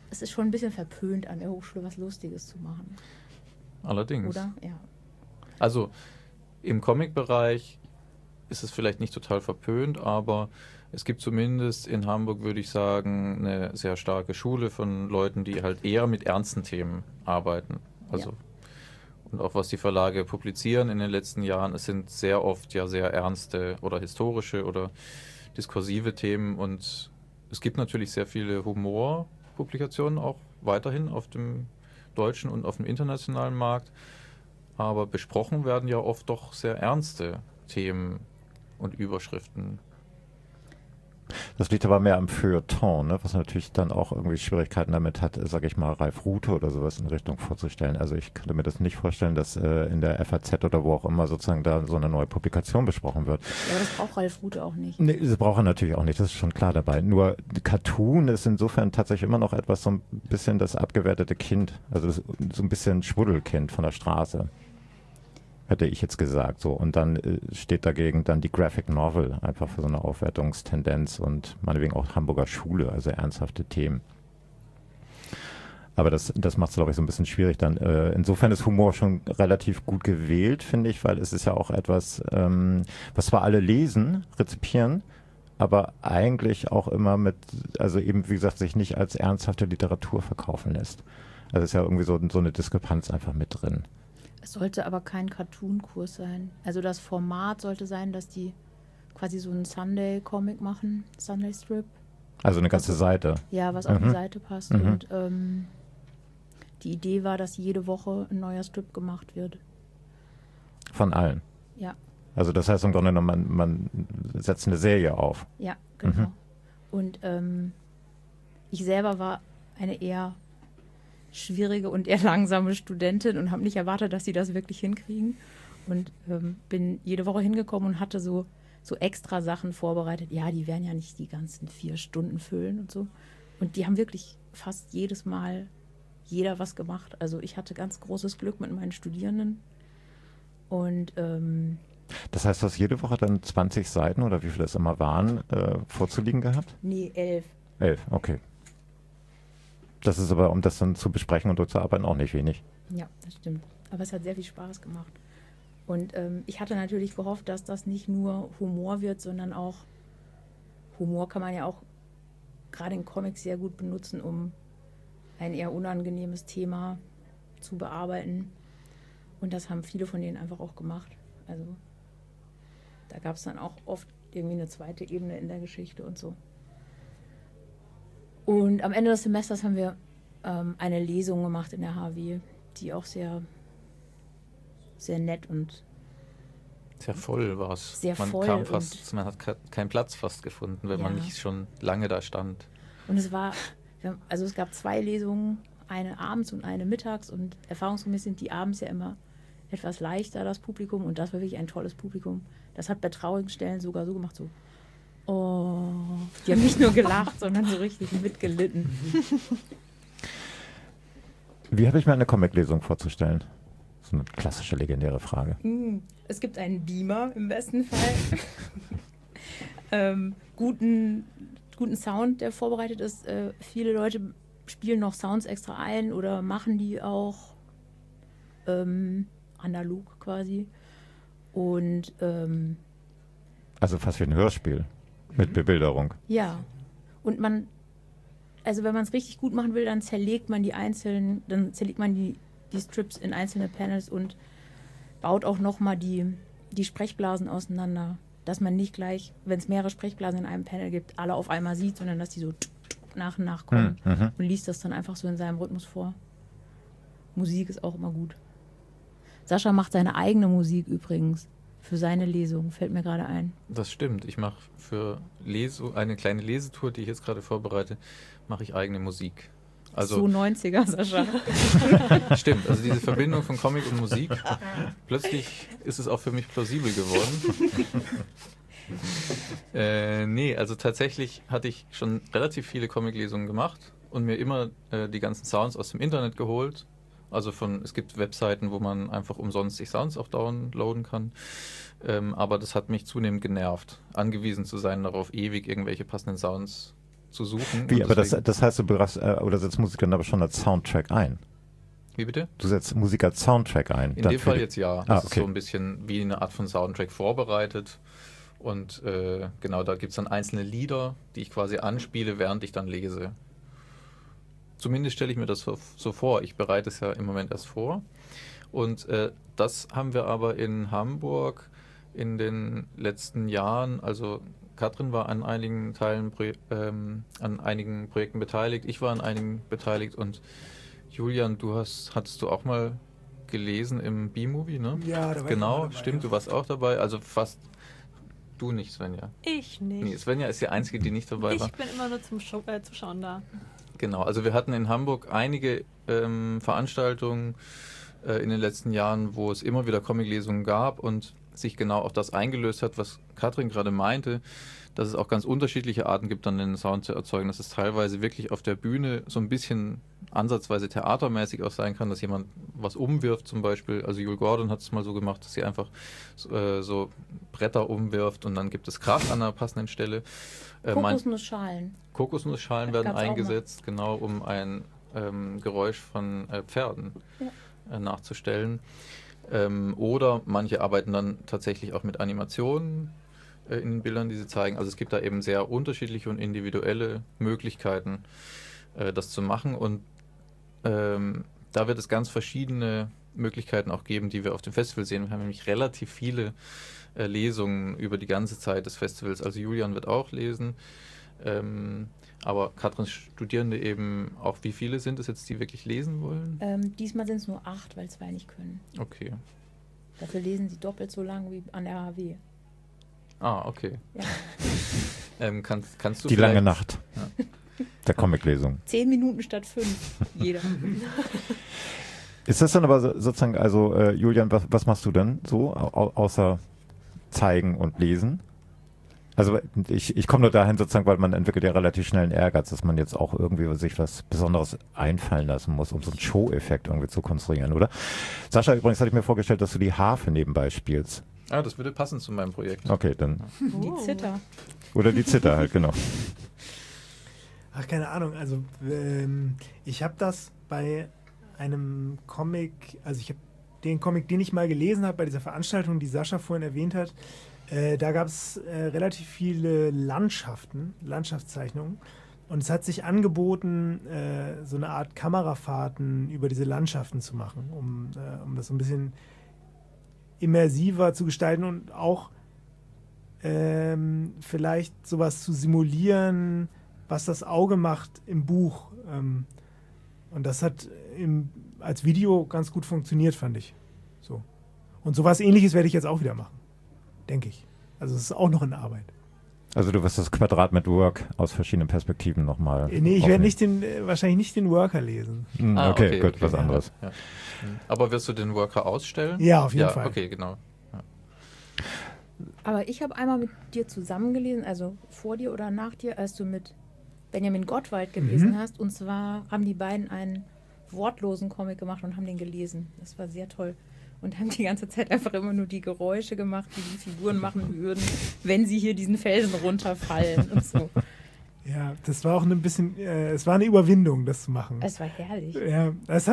es ist schon ein bisschen verpönt, an der Hochschule was Lustiges zu machen. Allerdings. Oder? Ja. Also im Comic-Bereich ist es vielleicht nicht total verpönt, aber es gibt zumindest in Hamburg, würde ich sagen, eine sehr starke Schule von Leuten, die halt eher mit ernsten Themen arbeiten. Also und auch was die Verlage publizieren in den letzten Jahren, es sind sehr oft ja sehr ernste oder historische oder diskursive Themen und es gibt natürlich sehr viele Humorpublikationen auch weiterhin auf dem deutschen und auf dem internationalen Markt, aber besprochen werden ja oft doch sehr ernste Themen und Überschriften. Das liegt aber mehr am Feuilleton, ne? Was natürlich dann auch irgendwie Schwierigkeiten damit hat, sage ich mal, Ralf Rute oder sowas in Richtung vorzustellen. Also ich könnte mir das nicht vorstellen, dass in der FAZ oder wo auch immer sozusagen da so eine neue Publikation besprochen wird. Ja, aber das braucht Ralf Rute auch nicht. Nee, das braucht er natürlich auch nicht, das ist schon klar dabei. Nur Cartoon ist insofern tatsächlich immer noch etwas, so ein bisschen das abgewertete Kind, also so ein bisschen Schwuddelkind von der Straße. Hätte ich jetzt gesagt, so. Und dann steht dagegen dann die Graphic Novel, einfach für so eine Aufwertungstendenz und meinetwegen auch Hamburger Schule, also ernsthafte Themen. Aber das macht es, glaube ich, so ein bisschen schwierig dann. Insofern ist Humor schon relativ gut gewählt, finde ich, weil es ist ja auch etwas, was zwar alle lesen, rezipieren, aber eigentlich auch immer also eben, wie gesagt, sich nicht als ernsthafte Literatur verkaufen lässt. Also ist ja irgendwie so eine Diskrepanz einfach mit drin. Es sollte aber kein Cartoon-Kurs sein. Also das Format sollte sein, dass die quasi so einen Sunday-Comic machen, Sunday-Strip. Also eine ganze Seite. Ja, was auf die Seite passt. Und die Idee war, dass jede Woche ein neuer Strip gemacht wird. Von allen? Ja. Also das heißt im Grunde genommen, man setzt eine Serie auf. Ja, genau. Und ich selber war eine eher schwierige und eher langsame Studentin und habe nicht erwartet, dass sie das wirklich hinkriegen. Und bin jede Woche hingekommen und hatte so extra Sachen vorbereitet. Ja, die werden ja nicht die ganzen 4 Stunden füllen und so. Und die haben wirklich fast jedes Mal jeder was gemacht. Also ich hatte ganz großes Glück mit meinen Studierenden. Und das heißt, du hast jede Woche dann 20 Seiten oder wie viele es immer waren, vorzuliegen gehabt? Nee, 11. 11, okay. Das ist aber, um das dann zu besprechen und durchzuarbeiten, auch nicht wenig. Ja, das stimmt. Aber es hat sehr viel Spaß gemacht. Und ich hatte natürlich gehofft, dass das nicht nur Humor wird, sondern auch Humor kann man ja auch gerade in Comics sehr gut benutzen, um ein eher unangenehmes Thema zu bearbeiten. Und das haben viele von denen einfach auch gemacht. Also da gab es dann auch oft irgendwie eine zweite Ebene in der Geschichte und so. Und am Ende des Semesters haben wir eine Lesung gemacht in der HW, die auch sehr, sehr nett und sehr voll war es. Sehr voll. Man hat keinen Platz fast gefunden, wenn man nicht schon lange da stand. Und es gab 2 Lesungen, eine abends und eine mittags und erfahrungsgemäß sind die abends ja immer etwas leichter, das Publikum, und das war wirklich ein tolles Publikum. Das hat bei traurigen Stellen sogar so gemacht, so oh, die haben nicht nur gelacht, sondern so richtig mitgelitten. Wie habe ich mir eine Comic-Lesung vorzustellen? So eine klassische, legendäre Frage. Es gibt einen Beamer im besten Fall. Guten Sound, der vorbereitet ist. Viele Leute spielen noch Sounds extra ein oder machen die auch analog quasi. Und also fast wie ein Hörspiel. Mit Bebilderung. Ja. Und wenn man es richtig gut machen will, dann zerlegt man die Strips in einzelne Panels und baut auch nochmal die Sprechblasen auseinander. Dass man nicht gleich, wenn es mehrere Sprechblasen in einem Panel gibt, alle auf einmal sieht, sondern dass die so nach und nach kommen und liest das dann einfach so in seinem Rhythmus vor. Musik ist auch immer gut. Sascha macht seine eigene Musik übrigens. Für seine Lesung, fällt mir gerade ein. Das stimmt. Ich mache für eine kleine Lesetour, die ich jetzt gerade vorbereite, mache ich eigene Musik. Also, so 90er, Sascha. Stimmt, also diese Verbindung von Comic und Musik, plötzlich ist es auch für mich plausibel geworden. Also tatsächlich hatte ich schon relativ viele Comic-Lesungen gemacht und mir immer die ganzen Sounds aus dem Internet geholt. Also es gibt Webseiten, wo man einfach umsonst sich Sounds auch downloaden kann. Aber das hat mich zunehmend genervt, angewiesen zu sein, darauf ewig irgendwelche passenden Sounds zu suchen. Wie, aber das heißt, du setzt Musik dann aber schon als Soundtrack ein? Wie bitte? Du setzt Musik als Soundtrack ein? In dem Fall jetzt ja. Das ist so ein bisschen wie eine Art von Soundtrack vorbereitet. Und genau, da gibt es dann einzelne Lieder, die ich quasi anspiele, während ich dann lese. Zumindest stelle ich mir das so vor. Ich bereite es ja im Moment erst vor. Und das haben wir aber in Hamburg in den letzten Jahren, also Katrin war an einigen an einigen Projekten beteiligt, ich war an einigen beteiligt und Julian, hattest du auch mal gelesen im B-Movie, ne? Ja, da war genau, ich dabei, stimmt, du warst auch dabei, also fast du nicht, Svenja. Ich nicht. Nee, Svenja ist die Einzige, die nicht dabei war. Ich bin immer nur zum Zuschauen da. Genau, also wir hatten in Hamburg einige Veranstaltungen in den letzten Jahren, wo es immer wieder Comiclesungen gab und sich genau auch das eingelöst hat, was Katrin gerade meinte, dass es auch ganz unterschiedliche Arten gibt, dann den Sound zu erzeugen, dass es teilweise wirklich auf der Bühne so ein bisschen ansatzweise theatermäßig auch sein kann, dass jemand was umwirft zum Beispiel. Also Jules Gordon hat es mal so gemacht, dass sie einfach so Bretter umwirft und dann gibt es Krach an einer passenden Stelle. Kokosnussschalen. Kokosnussschalen werden eingesetzt, genau, um ein Geräusch von Pferden nachzustellen. Oder manche arbeiten dann tatsächlich auch mit Animationen in den Bildern, die sie zeigen. Also es gibt da eben sehr unterschiedliche und individuelle Möglichkeiten, das zu machen. Und da wird es ganz verschiedene Möglichkeiten auch geben, die wir auf dem Festival sehen. Wir haben nämlich relativ viele Lesungen über die ganze Zeit des Festivals. Also Julian wird auch lesen. Aber Katrins Studierende eben auch, wie viele sind es jetzt, die wirklich lesen wollen? Diesmal sind es nur 8, weil 2 nicht können. Okay. Dafür lesen sie doppelt so lang wie an der HW. Ah, okay. Ja. Kannst du die lange Nacht der Comiclesung. 10 Minuten statt 5, jeder. Ist das dann aber sozusagen, also Julian, was machst du denn so, außer zeigen und lesen? Also ich komme nur dahin sozusagen, weil man entwickelt ja relativ schnell einen Ehrgeiz, dass man jetzt auch irgendwie sich was Besonderes einfallen lassen muss, um so einen Show-Effekt irgendwie zu konstruieren, oder? Sascha, übrigens hatte ich mir vorgestellt, dass du die Harfe nebenbei spielst. Ah, das würde passen zu meinem Projekt. Okay, dann. Die Zither. Oder die Zither halt, genau. Ach, keine Ahnung. Also ich habe das bei einem Comic, also ich habe den Comic, den ich mal gelesen habe bei dieser Veranstaltung, die Sascha vorhin erwähnt hat, da gab es relativ viele Landschaftszeichnungen. Und es hat sich angeboten, so eine Art Kamerafahrten über diese Landschaften zu machen, um das so ein bisschen immersiver zu gestalten und auch vielleicht sowas zu simulieren, was das Auge macht im Buch. Und das hat als Video ganz gut funktioniert, fand ich. So. Und sowas Ähnliches werde ich jetzt auch wieder machen. Denke ich. Also es ist auch noch in Arbeit. Also du wirst das Quadrat mit Work aus verschiedenen Perspektiven nochmal Nee, ich werde wahrscheinlich nicht den Worker lesen. Okay, gut, was anderes. Ja. Aber wirst du den Worker ausstellen? Ja, auf jeden Fall. Okay, genau. Ja. Aber ich habe einmal mit dir zusammengelesen, also vor dir oder nach dir, als du mit Benjamin Gottwald gelesen hast. Und zwar haben die beiden einen wortlosen Comic gemacht und haben den gelesen. Das war sehr toll. Und haben die ganze Zeit einfach immer nur die Geräusche gemacht, die die Figuren machen würden, wenn sie hier diesen Felsen runterfallen und so. Ja, das war auch ein bisschen, es war eine Überwindung, das zu machen. Es war herrlich. Ja,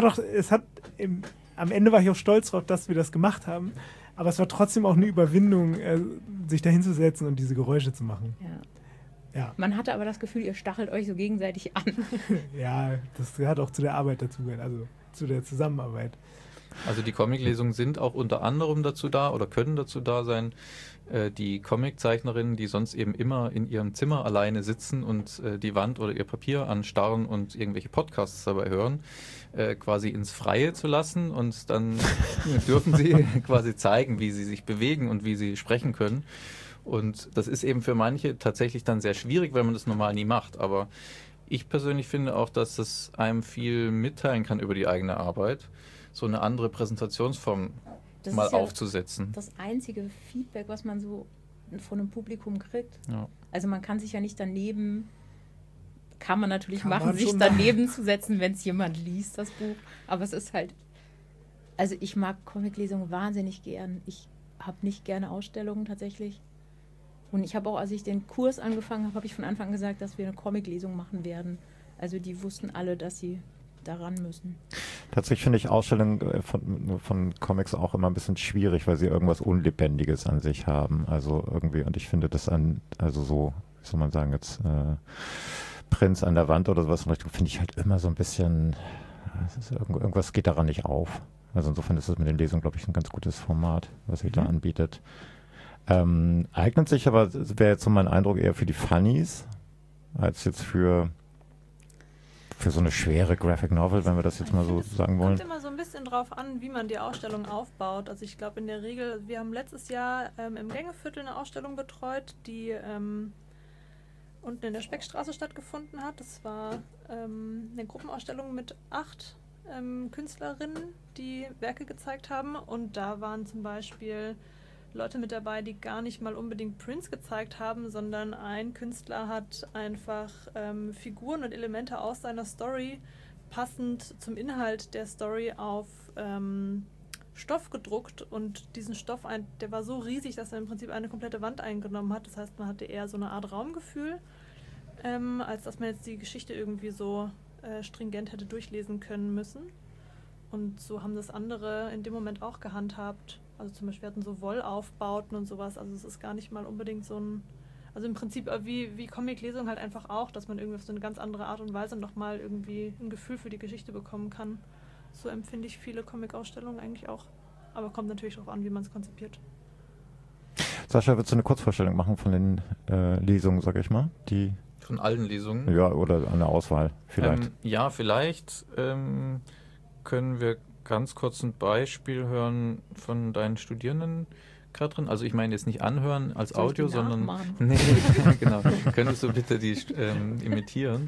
am Ende war ich auch stolz drauf, dass wir das gemacht haben, aber es war trotzdem auch eine Überwindung, sich da hinzusetzen und diese Geräusche zu machen. Ja. Man hatte aber das Gefühl, ihr stachelt euch so gegenseitig an. Ja, das gehört auch zu der Arbeit dazu, also zu der Zusammenarbeit. Also die Comiclesungen sind auch unter anderem dazu da oder können dazu da sein, die Comiczeichnerinnen, die sonst eben immer in ihrem Zimmer alleine sitzen und die Wand oder ihr Papier anstarren und irgendwelche Podcasts dabei hören, quasi ins Freie zu lassen und dann dürfen sie quasi zeigen, wie sie sich bewegen und wie sie sprechen können. Und das ist eben für manche tatsächlich dann sehr schwierig, weil man das normal nie macht. Aber ich persönlich finde auch, dass das einem viel mitteilen kann über die eigene Arbeit, so eine andere Präsentationsform mal aufzusetzen. Das einzige Feedback, was man so von einem Publikum kriegt. Ja. Also man kann sich ja nicht daneben, kann man natürlich machen, sich daneben zu setzen, wenn es jemand liest, das Buch. Aber es ist halt, also ich mag Comiclesungen wahnsinnig gern. Ich habe nicht gerne Ausstellungen tatsächlich. Und ich habe auch, als ich den Kurs angefangen habe, habe ich von Anfang an gesagt, dass wir eine Comic-Lesung machen werden. Also die wussten alle, dass sie daran müssen. Tatsächlich finde ich Ausstellungen von Comics auch immer ein bisschen schwierig, weil sie irgendwas Unlebendiges an sich haben. Also irgendwie, und ich finde das also so, wie soll man sagen, jetzt Prinz an der Wand oder sowas in Richtung, finde ich halt immer so ein bisschen, irgendwas geht daran nicht auf. Also insofern ist das mit den Lesungen, glaube ich, ein ganz gutes Format, was sich da anbietet. Eignet sich aber, wäre jetzt so mein Eindruck, eher für die Funnies, als jetzt für so eine schwere Graphic Novel, wenn wir das jetzt mal so sagen wollen. Es kommt immer so ein bisschen drauf an, wie man die Ausstellung aufbaut. Also ich glaube in der Regel, wir haben letztes Jahr im Gängeviertel eine Ausstellung betreut, die unten in der Speckstraße stattgefunden hat. Das war eine Gruppenausstellung mit 8 Künstlerinnen, die Werke gezeigt haben. Und da waren zum Beispiel Leute mit dabei, die gar nicht mal unbedingt Prints gezeigt haben, sondern ein Künstler hat einfach Figuren und Elemente aus seiner Story passend zum Inhalt der Story auf Stoff gedruckt und diesen Stoff, der war so riesig, dass er im Prinzip eine komplette Wand eingenommen hat. Das heißt, man hatte eher so eine Art Raumgefühl, als dass man jetzt die Geschichte irgendwie so stringent hätte durchlesen können müssen. Und so haben das andere in dem Moment auch gehandhabt. Also zum Beispiel hatten so Wollaufbauten und sowas. Also es ist gar nicht mal unbedingt so ein... Also im Prinzip wie Comic-Lesung halt einfach auch, dass man irgendwie auf so eine ganz andere Art und Weise nochmal irgendwie ein Gefühl für die Geschichte bekommen kann. So empfinde ich viele Comic-Ausstellungen eigentlich auch. Aber kommt natürlich darauf an, wie man es konzipiert. Sascha, würdest du eine Kurzvorstellung machen von den Lesungen, sag ich mal? Von allen Lesungen? Ja, oder eine Auswahl vielleicht. Ja, vielleicht können wir ganz kurz ein Beispiel hören von deinen Studierenden, Katrin. Also ich meine jetzt nicht anhören als Audio, sondern... Nee, genau. Könntest du bitte die imitieren?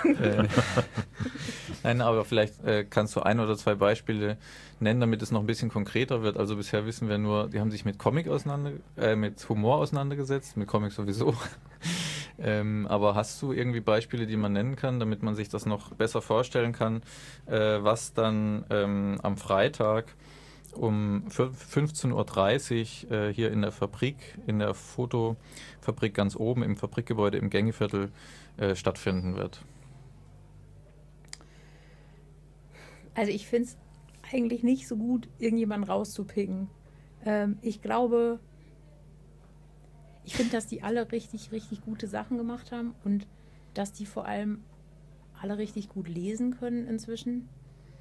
Nein, aber vielleicht kannst du 1 oder 2 Beispiele nennen, damit es noch ein bisschen konkreter wird. Also bisher wissen wir nur, die haben sich mit mit Humor auseinandergesetzt, mit Comic sowieso. Aber hast du irgendwie Beispiele, die man nennen kann, damit man sich das noch besser vorstellen kann, was dann am Freitag um 15.30 Uhr hier in der Fabrik, in der Fotofabrik ganz oben im Fabrikgebäude im Gängeviertel stattfinden wird? Also ich finde es eigentlich nicht so gut, irgendjemanden rauszupicken. Ich finde, dass die alle richtig, richtig gute Sachen gemacht haben und dass die vor allem alle richtig gut lesen können inzwischen.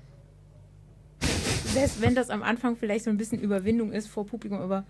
Selbst wenn das am Anfang vielleicht so ein bisschen Überwindung ist vor Publikum, aber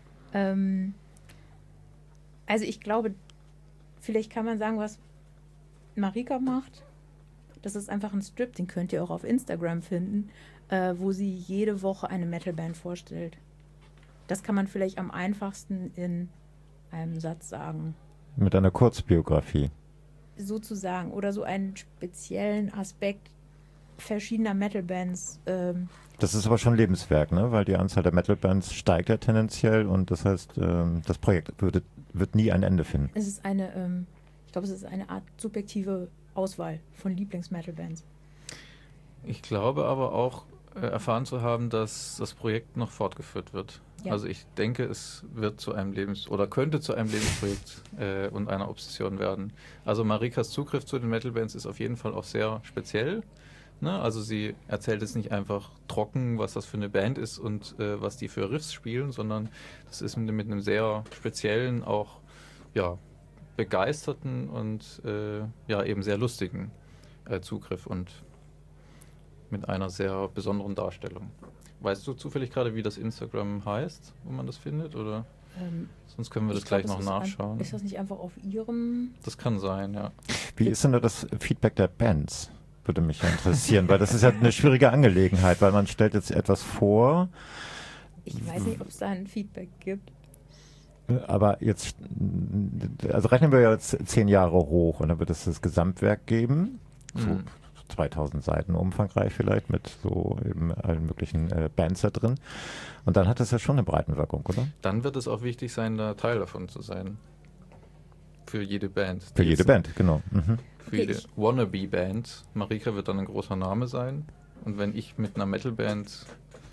also ich glaube, vielleicht kann man sagen, was Marika macht. Das ist einfach ein Strip, den könnt ihr auch auf Instagram finden, wo sie jede Woche eine Metalband vorstellt. Das kann man vielleicht am einfachsten in einem Satz sagen. Mit einer Kurzbiografie. Sozusagen. Oder so einen speziellen Aspekt verschiedener Metalbands. Das ist aber schon Lebenswerk, ne? Weil die Anzahl der Metalbands steigt ja tendenziell und das heißt, das Projekt wird nie ein Ende finden. Es ist ich glaube, es ist eine Art subjektive Auswahl von Lieblings-Metalbands. Ich glaube aber auch erfahren zu haben, dass das Projekt noch fortgeführt wird. Ja. Also ich denke, es wird zu einem könnte zu einem Lebensprojekt und einer Obsession werden. Also Marikas Zugriff zu den Metalbands ist auf jeden Fall auch sehr speziell. Ne? Also sie erzählt jetzt nicht einfach trocken, was das für eine Band ist und was die für Riffs spielen, sondern das ist mit einem sehr speziellen, auch begeisterten und eben sehr lustigen Zugriff und mit einer sehr besonderen Darstellung. Weißt du zufällig gerade, wie das Instagram heißt, wo man das findet? Oder sonst können wir das gleich noch nachschauen. Ist das nicht einfach auf ihrem... Das kann sein, ja. Wie ist denn da das Feedback der Bands? Würde mich ja interessieren, weil das ist ja eine schwierige Angelegenheit, weil man stellt jetzt etwas vor. Ich weiß nicht, ob es da ein Feedback gibt. Aber jetzt, also rechnen wir jetzt 10 Jahre hoch und dann wird es das Gesamtwerk geben. So 2000 Seiten umfangreich vielleicht mit so eben allen möglichen Bands da drin. Und dann hat das ja schon eine Breitenwirkung, oder? Dann wird es auch wichtig sein, da Teil davon zu sein. Für jede Band. Für jede Band, genau. Mhm. Für jede Wannabe-Band. Marika wird dann ein großer Name sein. Und wenn ich mit einer Metal-Band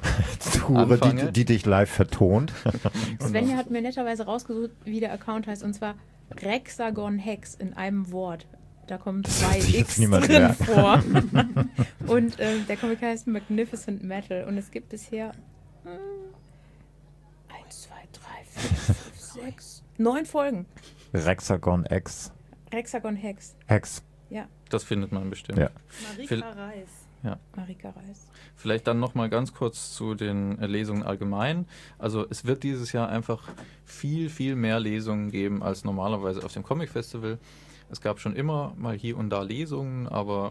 Ture, die dich live vertont. Svenja hat mir netterweise rausgesucht, wie der Account heißt, und zwar Rexagon Hex in einem Wort. Da kommen 2 X drin vor. Und der Comic heißt Magnificent Metal und es gibt bisher 1, 2, 3, 4, 5, 6, 9 Folgen. Rexagon X. Rexagon Hex. Hex. Ja. Das findet man bestimmt. Ja. Marika Reis. Ja. Marika Reis. Vielleicht dann nochmal ganz kurz zu den Lesungen allgemein. Also es wird dieses Jahr einfach viel, viel mehr Lesungen geben als normalerweise auf dem Comic Festival. Es gab schon immer mal hier und da Lesungen, aber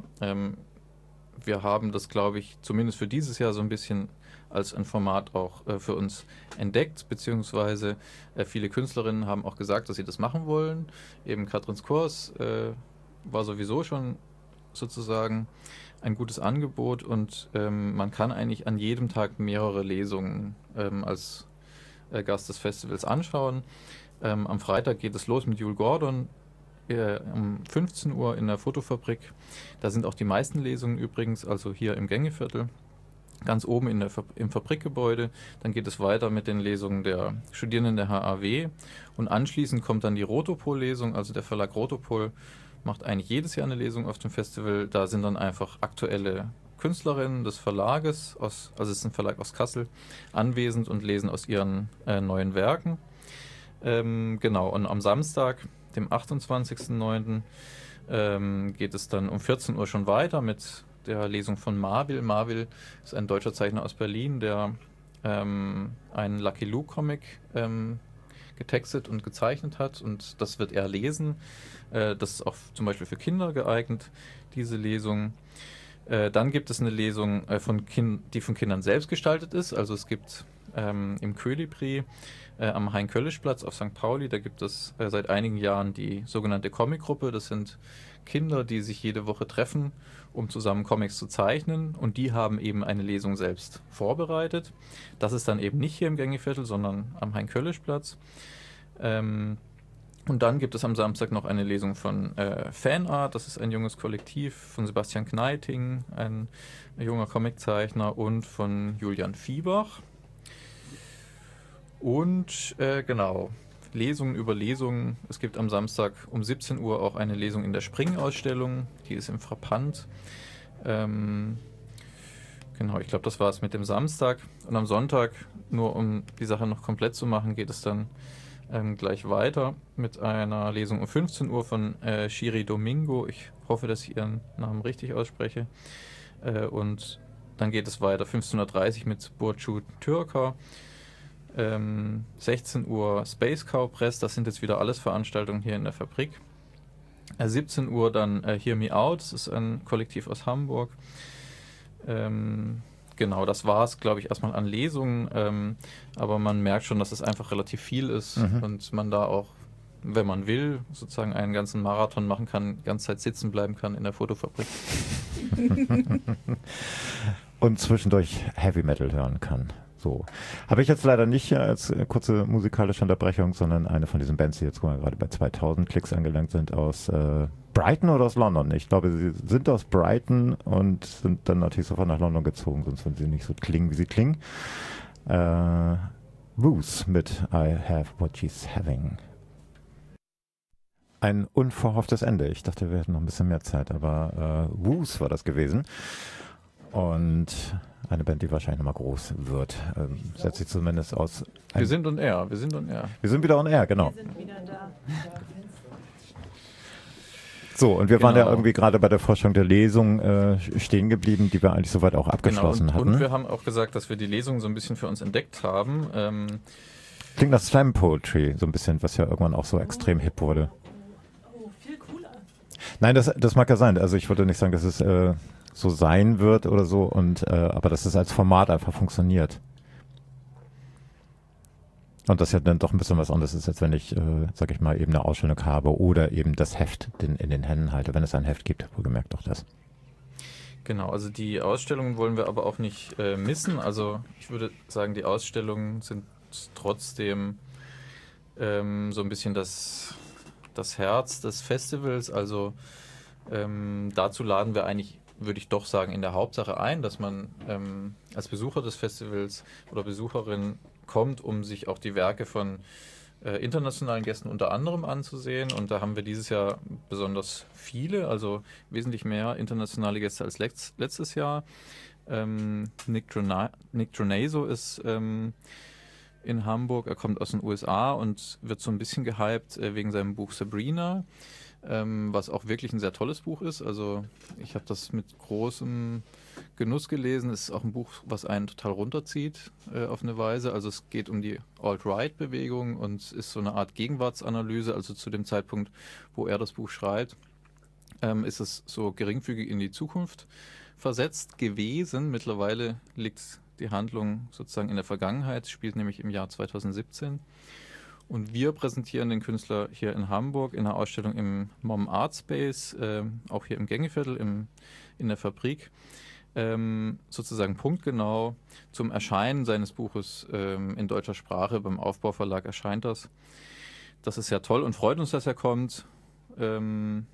wir haben das, glaube ich, zumindest für dieses Jahr so ein bisschen als ein Format auch für uns entdeckt, beziehungsweise viele Künstlerinnen haben auch gesagt, dass sie das machen wollen. Eben Katrin Skors war sowieso schon sozusagen ein gutes Angebot und man kann eigentlich an jedem Tag mehrere Lesungen als Gast des Festivals anschauen. Am Freitag geht es los mit Jules Gordon um 15 Uhr in der Fotofabrik. Da sind auch die meisten Lesungen übrigens, also hier im Gängeviertel, ganz oben im Fabrikgebäude. Dann geht es weiter mit den Lesungen der Studierenden der HAW und anschließend kommt dann die Rotopol-Lesung, also der Verlag Rotopol macht eigentlich jedes Jahr eine Lesung auf dem Festival. Da sind dann einfach aktuelle Künstlerinnen des Verlages, also es ist ein Verlag aus Kassel, anwesend und lesen aus ihren neuen Werken. Genau, und am Samstag, dem 28.09., geht es dann um 14 Uhr schon weiter mit der Lesung von Marvel. Marvel ist ein deutscher Zeichner aus Berlin, der einen Lucky Luke-Comic getextet und gezeichnet hat und das wird er lesen. Das ist auch zum Beispiel für Kinder geeignet, diese Lesung. Dann gibt es eine Lesung, die von Kindern selbst gestaltet ist. Also es gibt im Kolibri am Hein-Köllisch-Platz auf St. Pauli, da gibt es seit einigen Jahren die sogenannte Comic-Gruppe. Das sind Kinder, die sich jede Woche treffen, um zusammen Comics zu zeichnen und die haben eben eine Lesung selbst vorbereitet. Das ist dann eben nicht hier im Gängeviertel, sondern am Hein-Köllisch-Platz. Und dann gibt es am Samstag noch eine Lesung von Fanart, das ist ein junges Kollektiv von Sebastian Kneiting, ein junger Comiczeichner, und von Julian Viehbach. Und genau, Lesungen über Lesungen. Es gibt am Samstag um 17 Uhr auch eine Lesung in der Spring-Ausstellung, die ist im Frappant. Genau, ich glaube, das war es mit dem Samstag. Und am Sonntag, nur um die Sache noch komplett zu machen, geht es dann gleich weiter mit einer Lesung um 15 Uhr von Shiri Domingo. Ich hoffe, dass ich ihren Namen richtig ausspreche. Und dann geht es weiter 15.30 Uhr mit Burcu Türker. 16 Uhr Space Cow Press, das sind jetzt wieder alles Veranstaltungen hier in der Fabrik. 17 Uhr dann Hear Me Out, das ist ein Kollektiv aus Hamburg. Genau, das war es, glaube ich, erstmal an Lesungen, aber man merkt schon, dass es einfach relativ viel ist und man da auch, wenn man will, sozusagen einen ganzen Marathon machen kann, die ganze Zeit sitzen bleiben kann in der Fotofabrik. Und zwischendurch Heavy Metal hören kann. So. Habe ich jetzt leider nicht als kurze musikalische Unterbrechung, sondern eine von diesen Bands, die jetzt gerade bei 2000 Klicks angelangt sind, aus Brighton oder aus London. Ich glaube, sie sind aus Brighton und sind dann natürlich sofort nach London gezogen, sonst würden sie nicht so klingen, wie sie klingen. Woos mit I Have What She's Having. Ein unverhofftes Ende. Ich dachte, wir hätten noch ein bisschen mehr Zeit, aber Woos war das gewesen. Und eine Band, die wahrscheinlich nochmal groß wird. Setzt sich zumindest aus. Wir sind on air. Wir sind wieder on air, genau. Wir sind wieder da. So, und wir waren ja irgendwie gerade bei der Forschung der Lesung stehen geblieben, die wir eigentlich soweit auch abgeschlossen hatten. Und wir haben auch gesagt, dass wir die Lesung so ein bisschen für uns entdeckt haben. Klingt nach Slam Poetry, so ein bisschen, was ja irgendwann auch so extrem hip wurde. Oh, viel cooler. Nein, das mag ja sein. Also ich wollte nicht sagen, dass es so sein wird oder so, und aber dass es als Format einfach funktioniert. Und das ja dann doch ein bisschen was anderes ist, als wenn ich, sag ich mal, eben eine Ausstellung habe oder eben das Heft in den Händen halte, wenn es ein Heft gibt, wohlgemerkt doch das. Genau, also die Ausstellungen wollen wir aber auch nicht missen. Also ich würde sagen, die Ausstellungen sind trotzdem so ein bisschen das Herz des Festivals. Also dazu laden wir eigentlich, würde ich doch sagen, in der Hauptsache ein, dass man als Besucher des Festivals oder Besucherin kommt, um sich auch die Werke von internationalen Gästen unter anderem anzusehen. Und da haben wir dieses Jahr besonders viele, also wesentlich mehr internationale Gäste als letztes Jahr. Nick Dronaso ist in Hamburg. Er kommt aus den USA und wird so ein bisschen gehypt wegen seinem Buch Sabrina, was auch wirklich ein sehr tolles Buch ist. Also ich habe das mit großem Genuss gelesen. Es ist auch ein Buch, was einen total runterzieht auf eine Weise. Also es geht um die Alt-Right-Bewegung und ist so eine Art Gegenwartsanalyse. Also zu dem Zeitpunkt, wo er das Buch schreibt, ist es so geringfügig in die Zukunft versetzt gewesen. Mittlerweile liegt die Handlung sozusagen in der Vergangenheit, spielt nämlich im Jahr 2017. Und wir präsentieren den Künstler hier in Hamburg in einer Ausstellung im MOM Art Space, auch hier im Gängeviertel in der Fabrik, sozusagen punktgenau zum Erscheinen seines Buches in deutscher Sprache. Beim Aufbauverlag erscheint das. Das ist ja toll und freut uns, dass er kommt. Und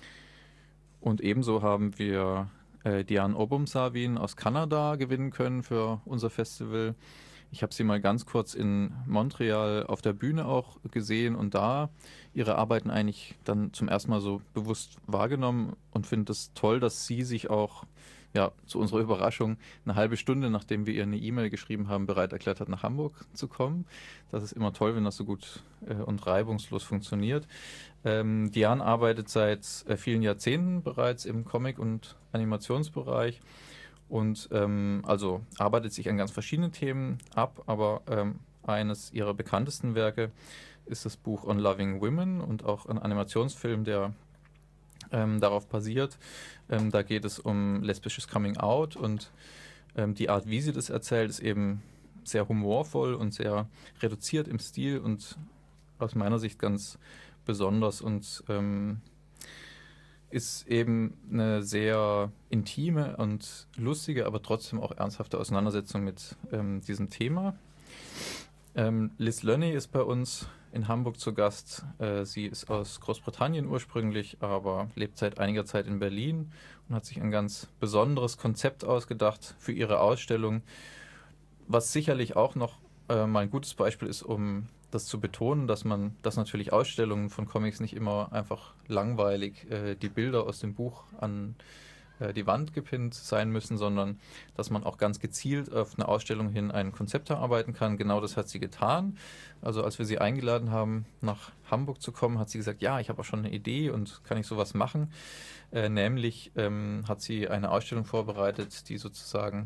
ebenso haben wir Diane Obumsawin aus Kanada gewinnen können für unser Festival. Ich habe sie mal ganz kurz in Montreal auf der Bühne auch gesehen und da ihre Arbeiten eigentlich dann zum ersten Mal so bewusst wahrgenommen und finde es toll, dass sie sich auch, ja, zu unserer Überraschung, eine halbe Stunde, nachdem wir ihr eine E-Mail geschrieben haben, bereit erklärt hat, nach Hamburg zu kommen. Das ist immer toll, wenn das so gut und reibungslos funktioniert. Diane arbeitet seit vielen Jahrzehnten bereits im Comic- und Animationsbereich und also arbeitet sich an ganz verschiedenen Themen ab, aber eines ihrer bekanntesten Werke ist das Buch On Loving Women und auch ein Animationsfilm, der darauf basiert. Da geht es um lesbisches Coming Out und die Art, wie sie das erzählt, ist eben sehr humorvoll und sehr reduziert im Stil und aus meiner Sicht ganz besonders und ist eben eine sehr intime und lustige, aber trotzdem auch ernsthafte Auseinandersetzung mit diesem Thema. Liz Lönney ist bei uns in Hamburg zu Gast. Sie ist aus Großbritannien ursprünglich, aber lebt seit einiger Zeit in Berlin und hat sich ein ganz besonderes Konzept ausgedacht für ihre Ausstellung, was sicherlich auch noch mal ein gutes Beispiel ist, um das zu betonen, dass natürlich Ausstellungen von Comics nicht immer einfach langweilig die Bilder aus dem Buch an die Wand gepinnt sein müssen, sondern dass man auch ganz gezielt auf eine Ausstellung hin ein Konzept erarbeiten kann. Genau das hat sie getan. Also als wir sie eingeladen haben, nach Hamburg zu kommen, hat sie gesagt, ja, ich habe auch schon eine Idee und kann ich sowas machen. Nämlich hat sie eine Ausstellung vorbereitet, die sozusagen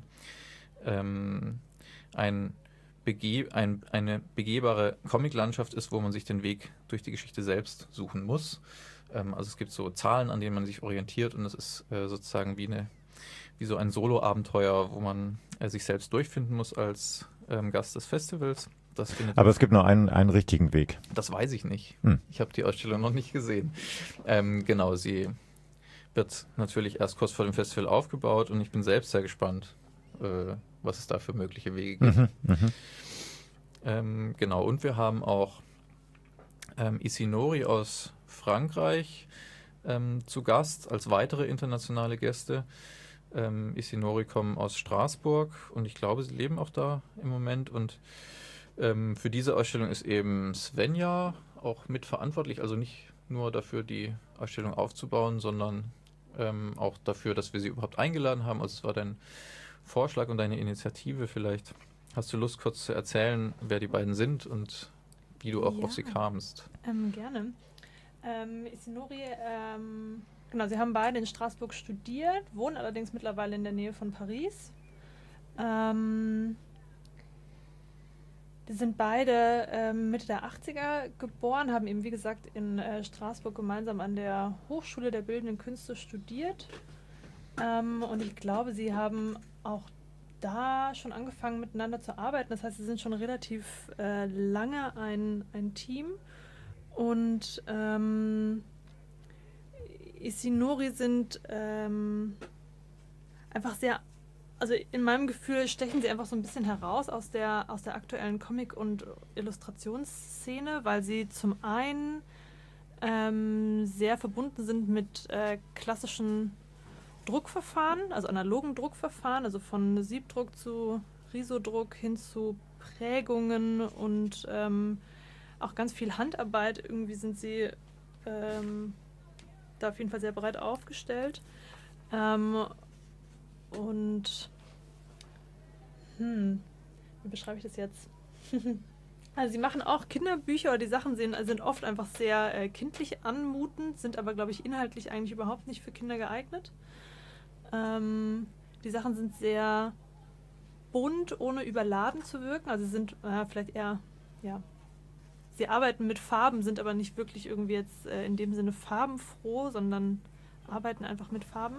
eine begehbare Comiclandschaft ist, wo man sich den Weg durch die Geschichte selbst suchen muss. Also es gibt so Zahlen, an denen man sich orientiert und es ist sozusagen wie so Solo-Abenteuer, wo man sich selbst durchfinden muss als Gast des Festivals. Aber es gibt nur einen richtigen Weg. Das weiß ich nicht. Ich habe die Ausstellung noch nicht gesehen. Genau, sie wird natürlich erst kurz vor dem Festival aufgebaut und ich bin selbst sehr gespannt, was es da für mögliche Wege gibt. Genau, und wir haben auch Isinori aus Frankreich zu Gast als weitere internationale Gäste. Isinori kommen aus Straßburg und ich glaube, sie leben auch da im Moment und für diese Ausstellung ist eben Svenja auch mitverantwortlich, also nicht nur dafür, die Ausstellung aufzubauen, sondern auch dafür, dass wir sie überhaupt eingeladen haben. Also es war dein Vorschlag und deine Initiative. Vielleicht hast du Lust, kurz zu erzählen, wer die beiden sind und wie du auch auf sie kamst. Gerne. Isinori, genau, sie haben beide in Straßburg studiert, wohnen allerdings mittlerweile in der Nähe von Paris. Die sind beide Mitte der 80er geboren, haben eben, wie gesagt, in Straßburg gemeinsam an der Hochschule der Bildenden Künste studiert. Und ich glaube, sie haben auch da schon angefangen miteinander zu arbeiten. Das heißt, sie sind schon relativ lange ein Team. Und Isinori sind einfach sehr, also in meinem Gefühl stechen sie einfach so ein bisschen heraus aus der aktuellen Comic- und Illustrationsszene, weil sie zum einen sehr verbunden sind mit klassischen Druckverfahren, also analogen Druckverfahren, also von Siebdruck zu Risodruck hin zu Prägungen und auch ganz viel Handarbeit. Irgendwie sind sie da auf jeden Fall sehr breit aufgestellt. Und wie beschreibe ich das jetzt? Also sie machen auch Kinderbücher, oder die Sachen sind oft einfach sehr kindlich anmutend, sind aber, glaube ich, inhaltlich eigentlich überhaupt nicht für Kinder geeignet. Die Sachen sind sehr bunt, ohne überladen zu wirken. Also sie sind vielleicht eher, ja, sie arbeiten mit Farben, sind aber nicht wirklich irgendwie jetzt in dem Sinne farbenfroh, sondern arbeiten einfach mit Farben.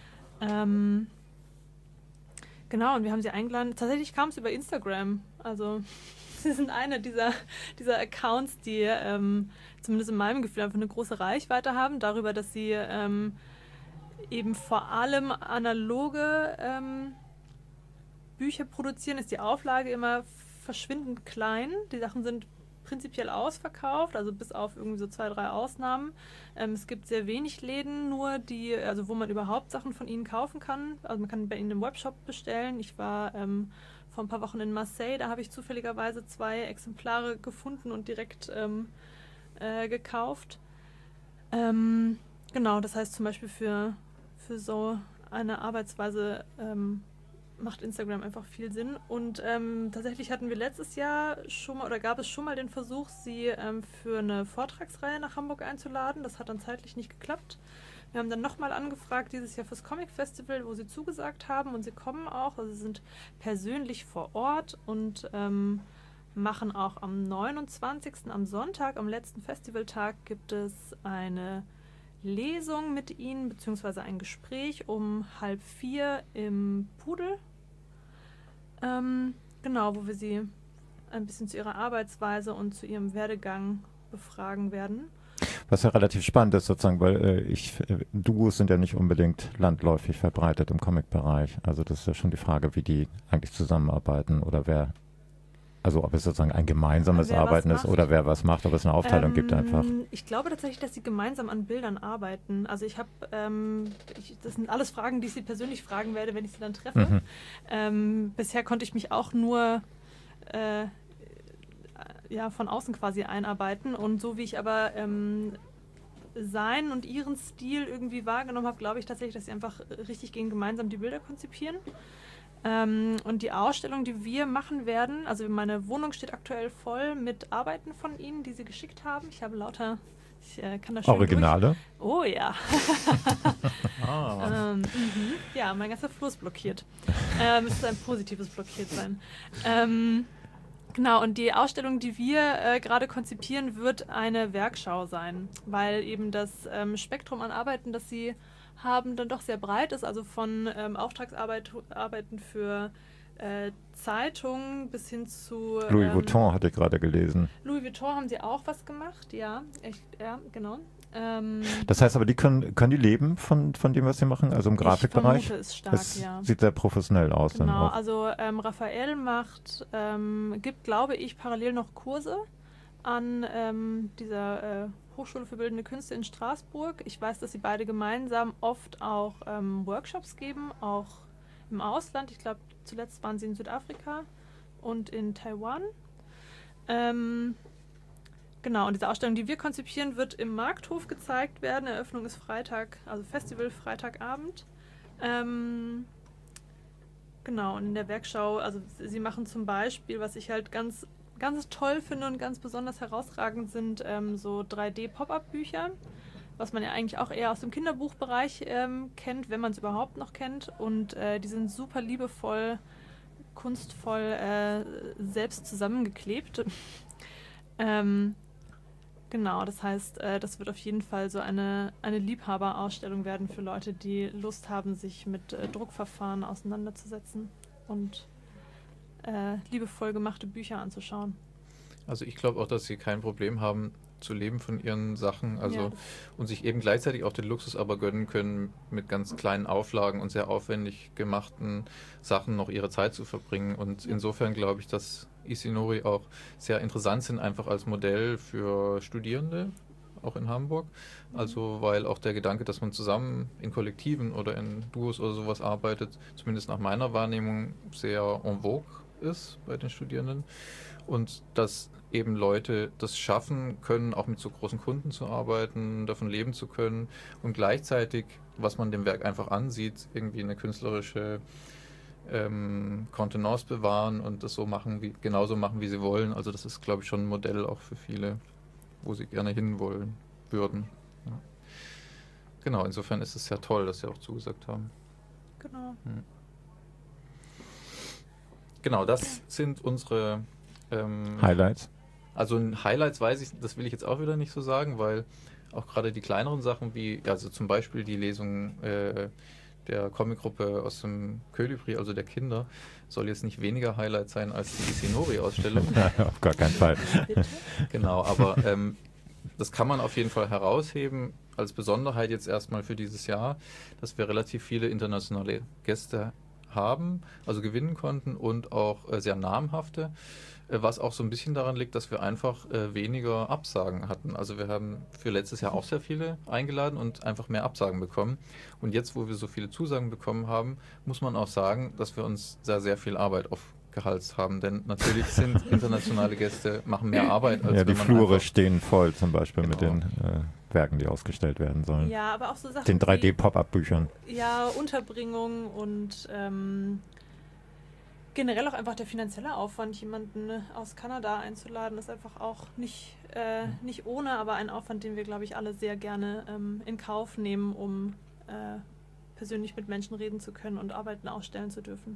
Genau, und wir haben sie eingeladen. Tatsächlich kam es über Instagram. Also sie sind einer dieser Accounts, die zumindest in meinem Gefühl einfach eine große Reichweite haben, darüber, dass sie eben vor allem analoge Bücher produzieren, ist die Auflage immer verschwindend klein. Die Sachen sind prinzipiell ausverkauft, also bis auf irgendwie so 2, 3 Ausnahmen. Es gibt sehr wenig Läden nur, also wo man überhaupt Sachen von ihnen kaufen kann. Also man kann bei ihnen im Webshop bestellen. Ich war vor ein paar Wochen in Marseille, da habe ich zufälligerweise 2 Exemplare gefunden und direkt gekauft. Genau, das heißt zum Beispiel für so eine Arbeitsweise macht Instagram einfach viel Sinn. Und tatsächlich hatten wir letztes Jahr schon mal, oder gab es schon mal den Versuch, sie für eine Vortragsreihe nach Hamburg einzuladen. Das hat dann zeitlich nicht geklappt. Wir haben dann nochmal angefragt, dieses Jahr fürs Comic Festival, wo sie zugesagt haben, und sie kommen auch. Also sie sind persönlich vor Ort und machen auch am 29., am Sonntag, am letzten Festivaltag, gibt es eine Lesung mit ihnen, beziehungsweise ein Gespräch um 3:30 im Pudel. Genau, wo wir sie ein bisschen zu ihrer Arbeitsweise und zu ihrem Werdegang befragen werden. Was ja relativ spannend ist sozusagen, weil Duos sind ja nicht unbedingt landläufig verbreitet im Comic-Bereich. Also das ist ja schon die Frage, wie die eigentlich zusammenarbeiten oder ob es sozusagen ein gemeinsames Arbeiten ist oder wer was macht, ob es eine Aufteilung gibt einfach. Ich glaube tatsächlich, dass sie gemeinsam an Bildern arbeiten. Also ich habe, das sind alles Fragen, die ich sie persönlich fragen werde, wenn ich sie dann treffe. Bisher konnte ich mich auch nur von außen quasi einarbeiten, und so wie ich aber seinen und ihren Stil irgendwie wahrgenommen habe, glaube ich tatsächlich, dass sie einfach richtig gemeinsam die Bilder konzipieren. Und die Ausstellung, die wir machen werden, also meine Wohnung steht aktuell voll mit Arbeiten von ihnen, die sie geschickt haben. Ich habe lauter, ich kann das schön Originale? Oh ja. Ja, mein ganzer Flur ist blockiert. Müsste ein positives Blockiertsein. Genau, und die Ausstellung, die wir gerade konzipieren, wird eine Werkschau sein, weil eben das Spektrum an Arbeiten, das sie haben, dann doch sehr breit ist, also von Auftragsarbeiten für Zeitungen bis hin zu Louis Vuitton hatte ich gerade gelesen. Louis Vuitton haben sie auch was gemacht, ja, genau. Das heißt aber, die können die leben von dem, was sie machen, also im Grafikbereich? Ich vermute es stark, ja. Sieht sehr professionell aus. Genau, dann auch. also Raphael gibt, glaube ich, parallel noch Kurse an dieser Hochschule für Bildende Künste in Straßburg. Ich weiß, dass sie beide gemeinsam oft auch Workshops geben, auch im Ausland. Ich glaube, zuletzt waren sie in Südafrika und in Taiwan. Genau, und diese Ausstellung, die wir konzipieren, wird im Markthof gezeigt werden. Eröffnung ist Freitag, also Festival Freitagabend. Genau, und in der Werkschau, also sie machen zum Beispiel, was ich halt ganz toll finde und ganz besonders herausragend sind, so 3D-Pop-Up-Bücher, was man ja eigentlich auch eher aus dem Kinderbuchbereich kennt, wenn man es überhaupt noch kennt. Und die sind super liebevoll, kunstvoll selbst zusammengeklebt. Genau, das heißt, das wird auf jeden Fall so eine Liebhaberausstellung werden für Leute, die Lust haben, sich mit Druckverfahren auseinanderzusetzen und liebevoll gemachte Bücher anzuschauen. Also ich glaube auch, dass sie kein Problem haben, zu leben von ihren Sachen, und sich eben gleichzeitig auch den Luxus aber gönnen können, mit ganz kleinen Auflagen und sehr aufwendig gemachten Sachen noch ihre Zeit zu verbringen. Und insofern glaube ich, dass Isinori auch sehr interessant sind, einfach als Modell für Studierende, auch in Hamburg. Also weil auch der Gedanke, dass man zusammen in Kollektiven oder in Duos oder sowas arbeitet, zumindest nach meiner Wahrnehmung sehr en vogue ist bei den Studierenden. Und dass eben Leute das schaffen können, auch mit so großen Kunden zu arbeiten, davon leben zu können und gleichzeitig, was man dem Werk einfach ansieht, irgendwie eine künstlerische Kontenance bewahren und das so machen, genauso machen, wie sie wollen. Also das ist, glaube ich, schon ein Modell auch für viele, wo sie gerne hinwollen würden. Ja. Genau, insofern ist es ja toll, dass sie auch zugesagt haben. Genau. Genau, das sind unsere Highlights. Also Highlights weiß ich, das will ich jetzt auch wieder nicht so sagen, weil auch gerade die kleineren Sachen wie, also zum Beispiel die Lesung der Comicgruppe aus dem Colibri, also der Kinder, soll jetzt nicht weniger Highlight sein als die Isinori-Ausstellung. Auf gar keinen Fall. Genau, aber das kann man auf jeden Fall herausheben als Besonderheit jetzt erstmal für dieses Jahr, dass wir relativ viele internationale Gäste haben, also gewinnen konnten und auch sehr namhafte, was auch so ein bisschen daran liegt, dass wir einfach weniger Absagen hatten. Also wir haben für letztes Jahr auch sehr viele eingeladen und einfach mehr Absagen bekommen. Und jetzt, wo wir so viele Zusagen bekommen haben, muss man auch sagen, dass wir uns sehr, sehr viel Arbeit aufgehalst haben. Denn natürlich sind internationale Gäste, machen mehr Arbeit. Als ja, die wenn man Flure stehen voll zum Beispiel genau. mit den Werken, die ausgestellt werden sollen. Ja, aber auch so Sachen den 3D-Pop-Up-Büchern. Ja, Unterbringung und generell auch einfach der finanzielle Aufwand, jemanden aus Kanada einzuladen, ist einfach auch nicht ohne, aber ein Aufwand, den wir, glaube ich, alle sehr gerne in Kauf nehmen, um persönlich mit Menschen reden zu können und Arbeiten ausstellen zu dürfen.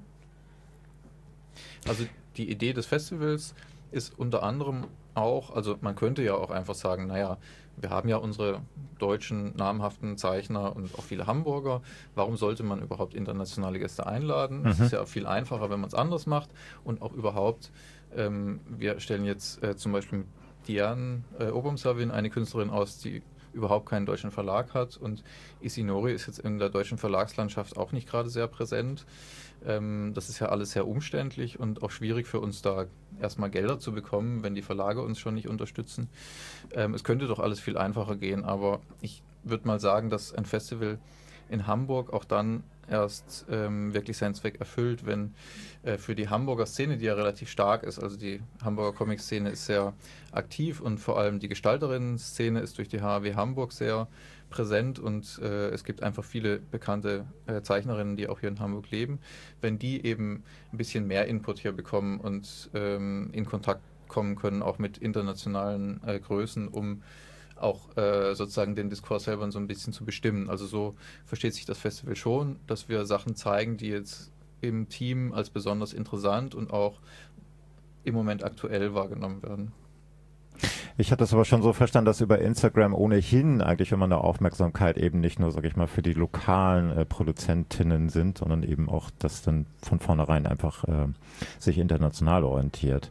Also die Idee des Festivals ist unter anderem auch, also man könnte ja auch einfach sagen, naja, wir haben ja unsere deutschen namhaften Zeichner und auch viele Hamburger. Warum sollte man überhaupt internationale Gäste einladen? Es ist ja auch viel einfacher, wenn man es anders macht. Und auch überhaupt, wir stellen jetzt zum Beispiel mit Diane Obomsavin eine Künstlerin aus, die überhaupt keinen deutschen Verlag hat. Und Isinori ist jetzt in der deutschen Verlagslandschaft auch nicht gerade sehr präsent. Das ist ja alles sehr umständlich und auch schwierig für uns, da erstmal Gelder zu bekommen, wenn die Verlage uns schon nicht unterstützen. Es könnte doch alles viel einfacher gehen, aber ich würde mal sagen, dass ein Festival in Hamburg auch dann erst wirklich seinen Zweck erfüllt, wenn für die Hamburger Szene, die ja relativ stark ist, also die Hamburger Comic-Szene ist sehr aktiv und vor allem die Gestalterinnen-Szene ist durch die HAW Hamburg sehr präsent und es gibt einfach viele bekannte Zeichnerinnen, die auch hier in Hamburg leben. Wenn die eben ein bisschen mehr Input hier bekommen und in Kontakt kommen können, auch mit internationalen Größen, um auch sozusagen den Diskurs selber so ein bisschen zu bestimmen. Also so versteht sich das Festival schon, dass wir Sachen zeigen, die jetzt im Team als besonders interessant und auch im Moment aktuell wahrgenommen werden. Ich hatte das aber schon so verstanden, dass über Instagram ohnehin eigentlich immer eine Aufmerksamkeit eben nicht nur, sag ich mal, für die lokalen Produzentinnen sind, sondern eben auch, dass dann von vornherein einfach sich international orientiert.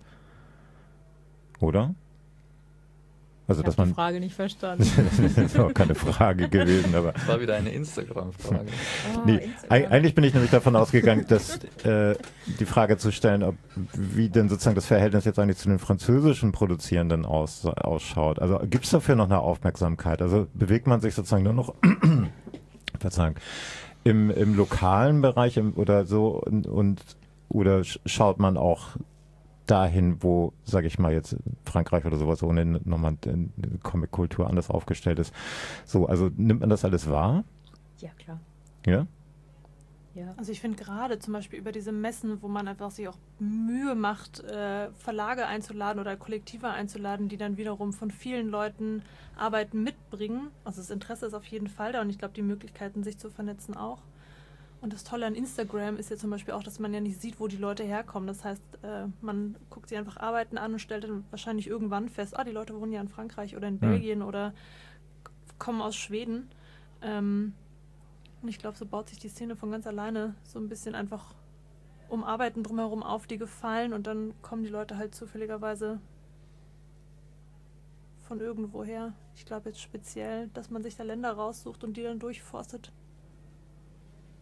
Oder? Also, ich habe die Frage nicht verstanden. Das ist auch keine Frage gewesen, aber... Das war wieder eine Instagram-Frage. Nee, Instagram. Eigentlich bin ich nämlich davon ausgegangen, dass die Frage zu stellen, wie denn sozusagen das Verhältnis jetzt eigentlich zu den französischen Produzierenden ausschaut. Also gibt es dafür noch eine Aufmerksamkeit? Also bewegt man sich sozusagen nur noch Verzeihung, im lokalen Bereich oder so oder schaut man auch dahin, wo, sage ich mal jetzt, Frankreich oder sowas ohnehin nochmal eine Comic-Kultur anders aufgestellt ist. So, also nimmt man das alles wahr? Ja, klar. Ja? Ja. Also ich finde gerade zum Beispiel über diese Messen, wo man einfach sich auch Mühe macht, Verlage einzuladen oder Kollektive einzuladen, die dann wiederum von vielen Leuten Arbeiten mitbringen. Also das Interesse ist auf jeden Fall da und ich glaube, die Möglichkeiten, sich zu vernetzen auch. Und das Tolle an Instagram ist ja zum Beispiel auch, dass man ja nicht sieht, wo die Leute herkommen. Das heißt, man guckt sich einfach Arbeiten an und stellt dann wahrscheinlich irgendwann fest, die Leute wohnen ja in Frankreich oder in Belgien oder kommen aus Schweden. Und ich glaube, so baut sich die Szene von ganz alleine so ein bisschen einfach um Arbeiten drumherum auf, die gefallen und dann kommen die Leute halt zufälligerweise von irgendwo her. Ich glaube jetzt speziell, dass man sich da Länder raussucht und die dann durchforstet.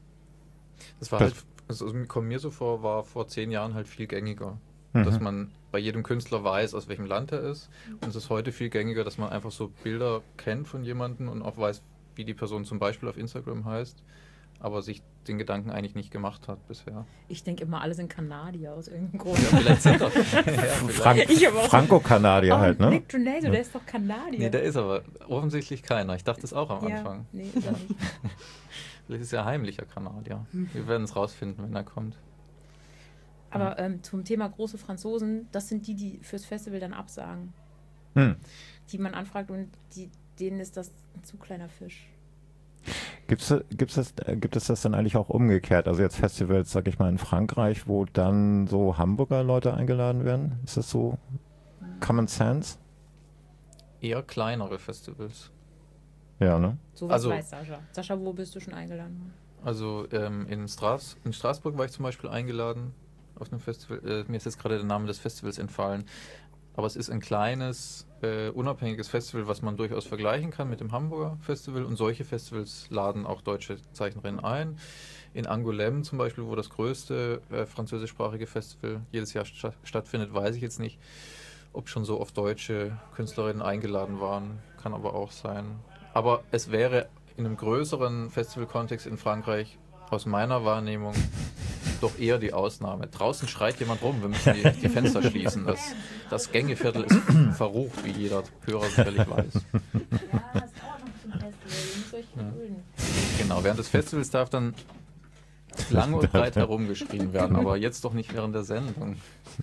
Das war halt, also kommt mir so vor, war vor 10 Jahren halt viel gängiger, dass man bei jedem Künstler weiß, aus welchem Land er ist. Und es ist heute viel gängiger, dass man einfach so Bilder kennt von jemandem und auch weiß, wie die Person zum Beispiel auf Instagram heißt, aber sich den Gedanken eigentlich nicht gemacht hat bisher. Ich denke immer, alle sind Kanadier aus irgendeinem Grund. Ja, vielleicht sind das. Franco-Kanadier halt, ne? Nick Donato, der ist doch Kanadier. Nee, der ist aber offensichtlich keiner. Ich dachte es auch am Anfang. Nee, ist er nicht. Vielleicht ist er heimlicher Kanadier. Wir werden es rausfinden, wenn er kommt. Aber zum Thema große Franzosen, das sind die fürs Festival dann absagen. Die man anfragt und denen ist das ein zu kleiner Fisch. Gibt es das dann eigentlich auch umgekehrt? Also jetzt Festivals, sag ich mal, in Frankreich, wo dann so Hamburger Leute eingeladen werden? Ist das so Common Sense? Eher kleinere Festivals. Ja, ne? So was weiß Sascha. Sascha, wo bist du schon eingeladen? Also in Straßburg war ich zum Beispiel eingeladen auf einem Festival. Mir ist jetzt gerade der Name des Festivals entfallen. Aber es ist ein kleines, unabhängiges Festival, was man durchaus vergleichen kann mit dem Hamburger Festival. Und solche Festivals laden auch deutsche Zeichnerinnen ein. In Angoulême zum Beispiel, wo das größte französischsprachige Festival jedes Jahr stattfindet, weiß ich jetzt nicht, ob schon so oft deutsche Künstlerinnen eingeladen waren. Kann aber auch sein. Aber es wäre in einem größeren Festivalkontext in Frankreich aus meiner Wahrnehmung doch eher die Ausnahme. Draußen schreit jemand rum, wir müssen die Fenster schließen. Das Gängeviertel ist verrucht, wie jeder Hörer sicherlich weiß. Ja, das dauert noch zum Festival. Ihr müsst euch gedulden. Genau, während des Festivals darf dann lang und breit herumgeschrien werden, aber jetzt doch nicht während der Sendung.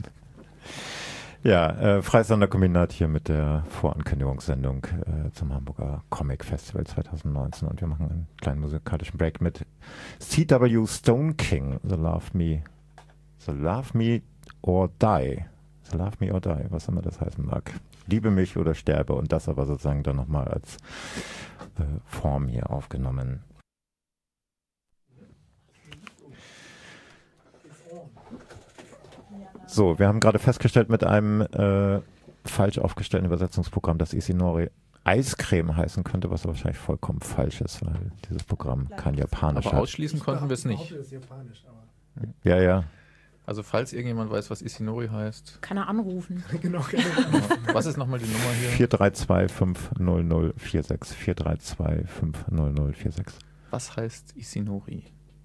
Ja, freies Sonderkombinat hier mit der Vorankündigungssendung zum Hamburger Comic Festival 2019 und wir machen einen kleinen musikalischen Break mit C.W. Stone King, The Love Me or Die. The Love Me or Die, was immer das heißen mag. Liebe mich oder sterbe und das aber sozusagen dann nochmal als Form hier aufgenommen. So, wir haben gerade festgestellt mit einem falsch aufgestellten Übersetzungsprogramm, dass Isinori Eiscreme heißen könnte, was wahrscheinlich vollkommen falsch ist, weil dieses Programm kein Japanisch hat. Aber ausschließen konnten wir es nicht. Ja. Also falls irgendjemand weiß, was Isinori heißt. Kann er anrufen. Genau. Was ist nochmal die Nummer hier? 432-50046. 432-50046. Was heißt Isinori?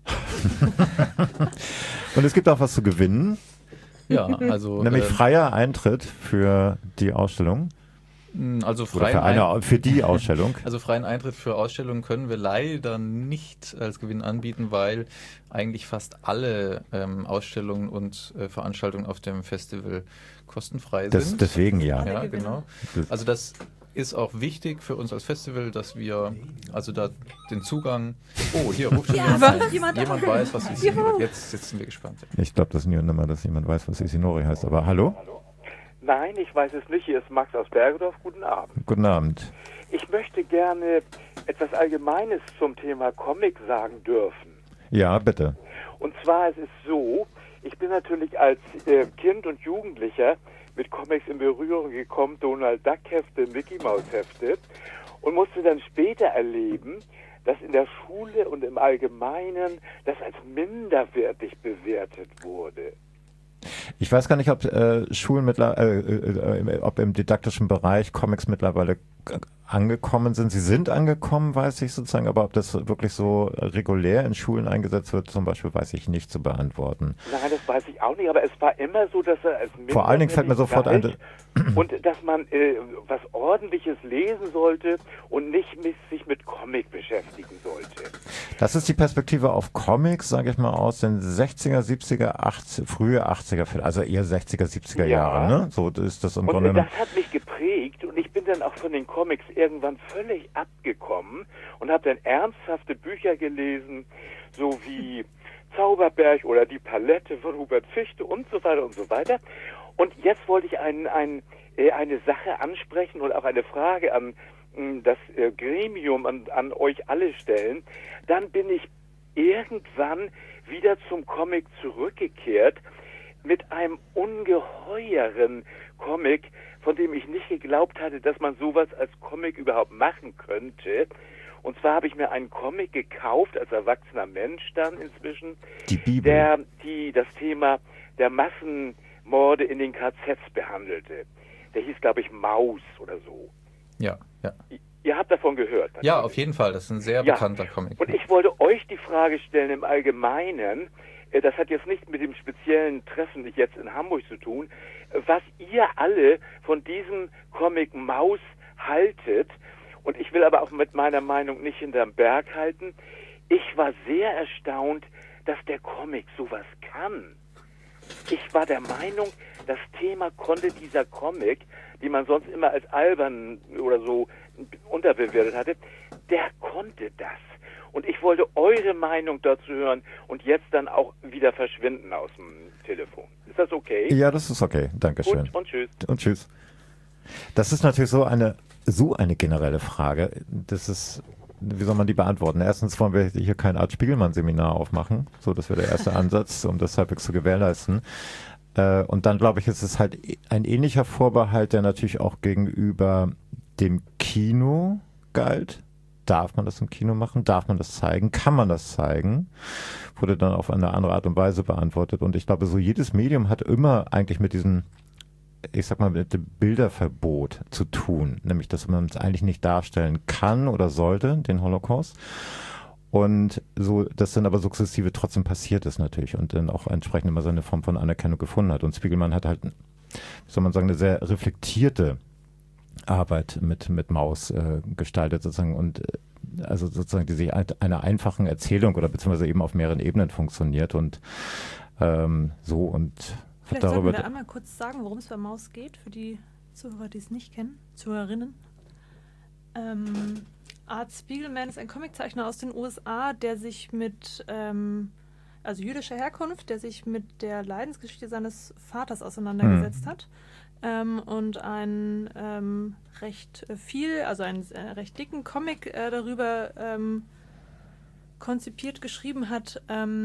Und es gibt auch was zu gewinnen. Ja, also nämlich freier Eintritt für die Ausstellung. Also für die Ausstellung. Also freien Eintritt für Ausstellungen können wir leider nicht als Gewinn anbieten, weil eigentlich fast alle Ausstellungen und Veranstaltungen auf dem Festival kostenfrei sind. Deswegen ja. Ja, genau. Also das ist auch wichtig für uns als Festival, dass wir also da den Zugang... Oh, hier ruft jemand an. Jemand weiß, was Isinori... Jetzt sind wir gespannt. Ich glaube, das ist nie immer, dass jemand weiß, was Isinori heißt. Aber hallo? Nein, ich weiß es nicht. Hier ist Max aus Bergedorf. Guten Abend. Guten Abend. Ich möchte gerne etwas Allgemeines zum Thema Comic sagen dürfen. Ja, bitte. Und zwar, es ist so, ich bin natürlich als Kind und Jugendlicher mit Comics in Berührung gekommen, Donald Duck Hefte, Mickey Mouse Hefte und musste dann später erleben, dass in der Schule und im Allgemeinen das als minderwertig bewertet wurde. Ich weiß gar nicht, ob Schulen ob im didaktischen Bereich Comics mittlerweile angekommen sind. Sie sind angekommen, weiß ich sozusagen, aber ob das wirklich so regulär in Schulen eingesetzt wird, zum Beispiel, weiß ich nicht zu beantworten. Nein, das weiß ich auch nicht, aber es war immer so, dass er als vor allen Dingen fällt mir sofort ein, und dass man was Ordentliches lesen sollte und nicht sich mit Comic beschäftigen sollte. Das ist die Perspektive auf Comics, sage ich mal, aus den 60er, 70er, 80, frühe 80er, also eher 60er, 70er Jahre. Ne? So ist das im Grunde. Und das hat mich geprägt und ich bin dann auch von den Comics irgendwann völlig abgekommen und habe dann ernsthafte Bücher gelesen, so wie Zauberberg oder Die Palette von Hubert Fichte und so weiter und so weiter. Und jetzt wollte ich eine Sache ansprechen und auch eine Frage an das Gremium, an euch alle stellen. Dann bin ich irgendwann wieder zum Comic zurückgekehrt mit einem ungeheuren Comic, von dem ich nicht geglaubt hatte, dass man sowas als Comic überhaupt machen könnte. Und zwar habe ich mir einen Comic gekauft, als erwachsener Mensch dann inzwischen, die Bibel, das Thema der Morde in den KZs behandelte. Der hieß, glaube ich, Maus oder so. Ja, ja. Ihr habt davon gehört. Natürlich. Ja, auf jeden Fall. Das ist ein sehr bekannter Comic. Und ich wollte euch die Frage stellen im Allgemeinen, das hat jetzt nicht mit dem speziellen Treffen jetzt in Hamburg zu tun, was ihr alle von diesem Comic Maus haltet. Und ich will aber auch mit meiner Meinung nicht hinterm Berg halten. Ich war sehr erstaunt, dass der Comic sowas kann. Ich war der Meinung, das Thema konnte dieser Comic, die man sonst immer als albern oder so unterbewertet hatte, der konnte das. Und ich wollte eure Meinung dazu hören und jetzt dann auch wieder verschwinden aus dem Telefon. Ist das okay? Ja, das ist okay. Dankeschön. Gut, und tschüss. Und tschüss. Das ist natürlich so eine generelle Frage. Das ist, wie soll man die beantworten? Erstens wollen wir hier kein Art Spiegelmann-Seminar aufmachen. So, das wäre der erste Ansatz, um das halbwegs zu gewährleisten. Und dann, glaube ich, ist es halt ein ähnlicher Vorbehalt, der natürlich auch gegenüber dem Kino galt. Darf man das im Kino machen? Darf man das zeigen? Kann man das zeigen? Wurde dann auf eine andere Art und Weise beantwortet. Und ich glaube, so jedes Medium hat immer eigentlich mit diesem, ich sag mal, mit dem Bilderverbot zu tun. Nämlich, dass man es eigentlich nicht darstellen kann oder sollte, den Holocaust. Und so, das dann aber sukzessive trotzdem passiert ist natürlich und dann auch entsprechend immer seine Form von Anerkennung gefunden hat. Und Spiegelman hat halt, wie soll man sagen, eine sehr reflektierte Arbeit mit Maus gestaltet sozusagen und also sozusagen die sich einer einfachen Erzählung oder beziehungsweise eben auf mehreren Ebenen funktioniert und so und vielleicht hat darüber... sollten wir einmal kurz sagen, worum es bei Maus geht, für die Zuhörer, die es nicht kennen, Zuhörerinnen. Art Spiegelman ist ein Comiczeichner aus den USA, der sich mit, also jüdischer Herkunft, der sich mit der Leidensgeschichte seines Vaters auseinandergesetzt hat. Und einen recht recht dicken Comic darüber konzipiert geschrieben hat,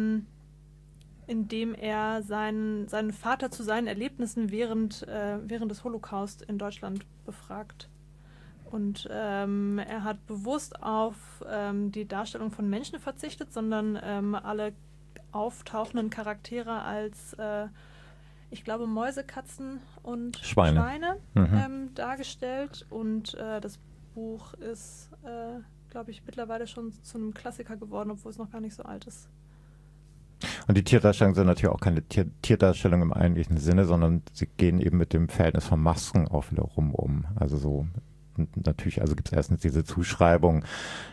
in dem er seinen Vater zu seinen Erlebnissen während des Holocaust in Deutschland befragt. Und er hat bewusst auf die Darstellung von Menschen verzichtet, sondern alle auftauchenden Charaktere als ich glaube, Mäuse, Katzen und Schweine dargestellt. Und das Buch ist, glaube ich, mittlerweile schon zu einem Klassiker geworden, obwohl es noch gar nicht so alt ist. Und die Tierdarstellungen sind natürlich auch keine Tierdarstellungen im eigentlichen Sinne, sondern sie gehen eben mit dem Verhältnis von Masken auch wiederum um. Also so, natürlich, also gibt es erstens diese Zuschreibung,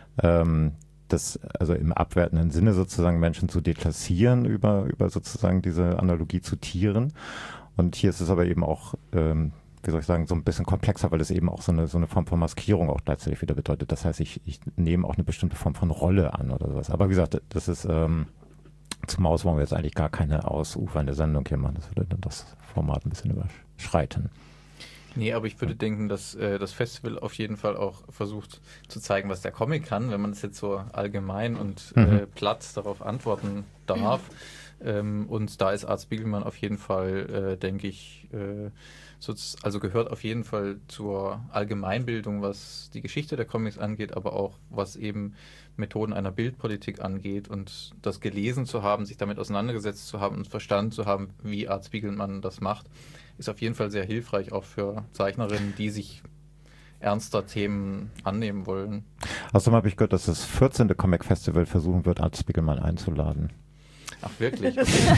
das, also im abwertenden Sinne sozusagen Menschen zu deklassieren über sozusagen diese Analogie zu Tieren. Und hier ist es aber eben auch, wie soll ich sagen, so ein bisschen komplexer, weil es eben auch so eine Form von Maskierung auch gleichzeitig wieder bedeutet. Das heißt, ich nehme auch eine bestimmte Form von Rolle an oder sowas. Aber wie gesagt, das ist, zum Maus wollen wir jetzt eigentlich gar keine ausufernde Sendung hier machen. Das würde dann das Format ein bisschen überschreiten. Nee, aber ich würde denken, dass das Festival auf jeden Fall auch versucht zu zeigen, was der Comic kann, wenn man es jetzt so allgemein und platt darauf antworten darf. Und da ist Art Spiegelman auf jeden Fall, denke ich, also gehört auf jeden Fall zur Allgemeinbildung, was die Geschichte der Comics angeht, aber auch was eben Methoden einer Bildpolitik angeht und das gelesen zu haben, sich damit auseinandergesetzt zu haben und verstanden zu haben, wie Art Spiegelman das macht, ist auf jeden Fall sehr hilfreich, auch für Zeichnerinnen, die sich ernster Themen annehmen wollen. Außerdem habe ich gehört, dass das 14. Comic Festival versuchen wird, Art Spiegelman einzuladen. Ach, wirklich?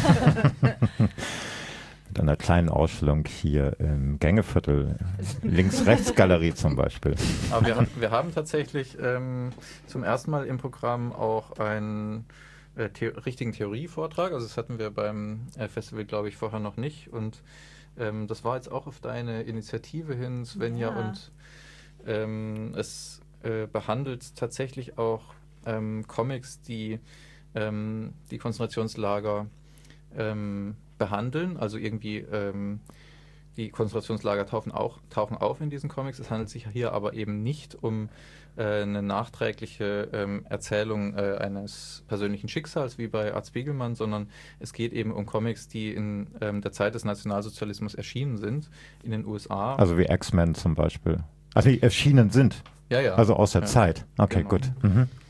Mit einer kleinen Ausstellung hier im Gängeviertel, Links-Rechts-Galerie zum Beispiel. Aber wir haben tatsächlich zum ersten Mal im Programm auch einen richtigen Theorievortrag. Also das hatten wir beim Festival, glaube ich, vorher noch nicht. Und das war jetzt auch auf deine Initiative hin, Svenja. Ja. Und es behandelt tatsächlich auch Comics, die die Konzentrationslager behandeln. Also irgendwie die Konzentrationslager tauchen auf in diesen Comics. Es handelt sich hier aber eben nicht um eine nachträgliche Erzählung eines persönlichen Schicksals wie bei Art Spiegelman, sondern es geht eben um Comics, die in der Zeit des Nationalsozialismus erschienen sind in den USA. Also wie X-Men zum Beispiel. Also die erschienen sind. Ja, ja. Also aus der Zeit. Okay, genau. Gut. Mhm.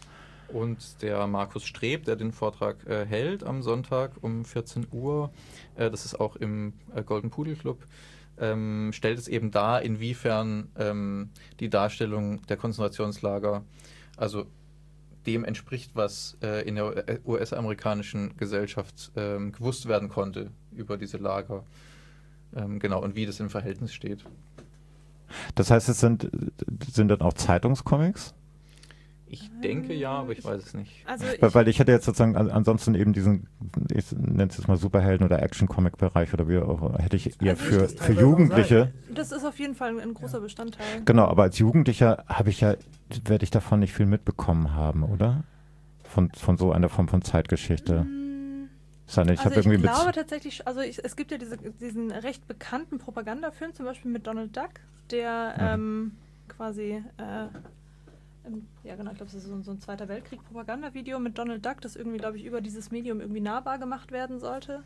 Und der Markus Streb, der den Vortrag hält am Sonntag um 14 Uhr, das ist auch im Golden Pudel Club, stellt es eben dar, inwiefern die Darstellung der Konzentrationslager also dem entspricht, was in der US-amerikanischen Gesellschaft gewusst werden konnte über diese Lager. Genau, und wie das im Verhältnis steht. Das heißt, es sind dann auch Zeitungscomics? Ich denke ja, aber ich weiß es nicht. Also weil ich hätte jetzt sozusagen ansonsten eben diesen, ich nenne es jetzt mal Superhelden- oder Action-Comic-Bereich oder wie auch, hätte ich eher für Jugendliche. Das ist auf jeden Fall ein großer Bestandteil. Genau, aber als Jugendlicher werde ich davon nicht viel mitbekommen haben, oder? Von so einer Form von Zeitgeschichte. Ich glaube tatsächlich, es gibt ja diesen recht bekannten Propagandafilm, zum Beispiel mit Donald Duck, der quasi ja genau, ich glaube, das ist so ein Zweiter Weltkrieg-Propagandavideo mit Donald Duck, das irgendwie, glaube ich, über dieses Medium irgendwie nahbar gemacht werden sollte.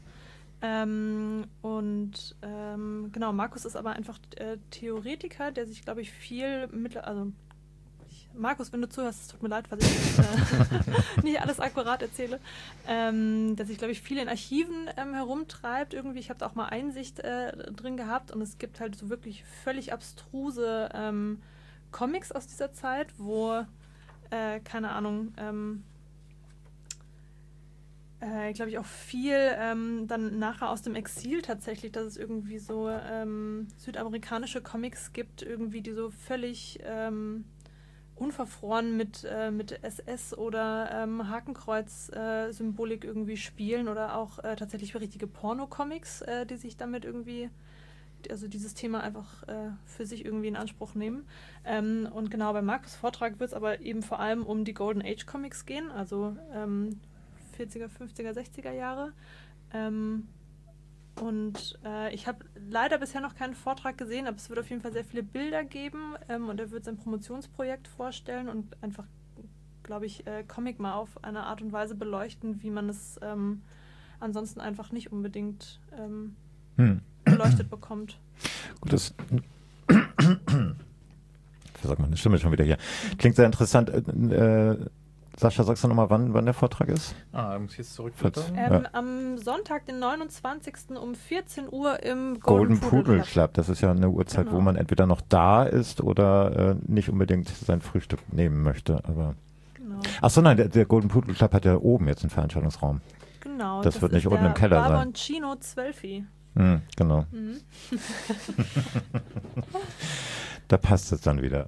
Genau, Markus ist aber einfach Theoretiker, der sich, glaube ich, Markus, wenn du zuhörst, es tut mir leid, falls ich nicht alles akkurat erzähle, der sich, glaube ich, viel in Archiven herumtreibt. Irgendwie, ich habe da auch mal Einsicht drin gehabt und es gibt halt so wirklich völlig abstruse Comics aus dieser Zeit, wo, keine Ahnung, glaube ich auch viel dann nachher aus dem Exil tatsächlich, dass es irgendwie so südamerikanische Comics gibt, irgendwie, die so völlig unverfroren mit SS oder Hakenkreuz-Symbolik irgendwie spielen oder auch tatsächlich richtige Porno-Comics, die sich damit irgendwie also dieses Thema einfach für sich irgendwie in Anspruch nehmen. Und genau, bei Markus' Vortrag wird es aber eben vor allem um die Golden Age Comics gehen, also 40er, 50er, 60er Jahre. Ich habe leider bisher noch keinen Vortrag gesehen, aber es wird auf jeden Fall sehr viele Bilder geben und er wird sein Promotionsprojekt vorstellen und einfach, glaube ich, Comic mal auf eine Art und Weise beleuchten, wie man es ansonsten einfach nicht unbedingt beleuchtet bekommt. Gut, das sagt meine Stimme schon wieder hier. Klingt sehr interessant. Sascha, sagst du nochmal, wann der Vortrag ist? Muss ich jetzt zurück. Am Sonntag, den 29. um 14 Uhr im Golden Pudel Club. Das ist ja eine Uhrzeit, wo man entweder noch da ist oder nicht unbedingt sein Frühstück nehmen möchte. Aber genau. Achso, nein, der Golden Pudel Club hat ja oben jetzt einen Veranstaltungsraum. Genau. Das wird nicht unten im Keller sein. Barboncino 12i. Genau. Da passt es dann wieder.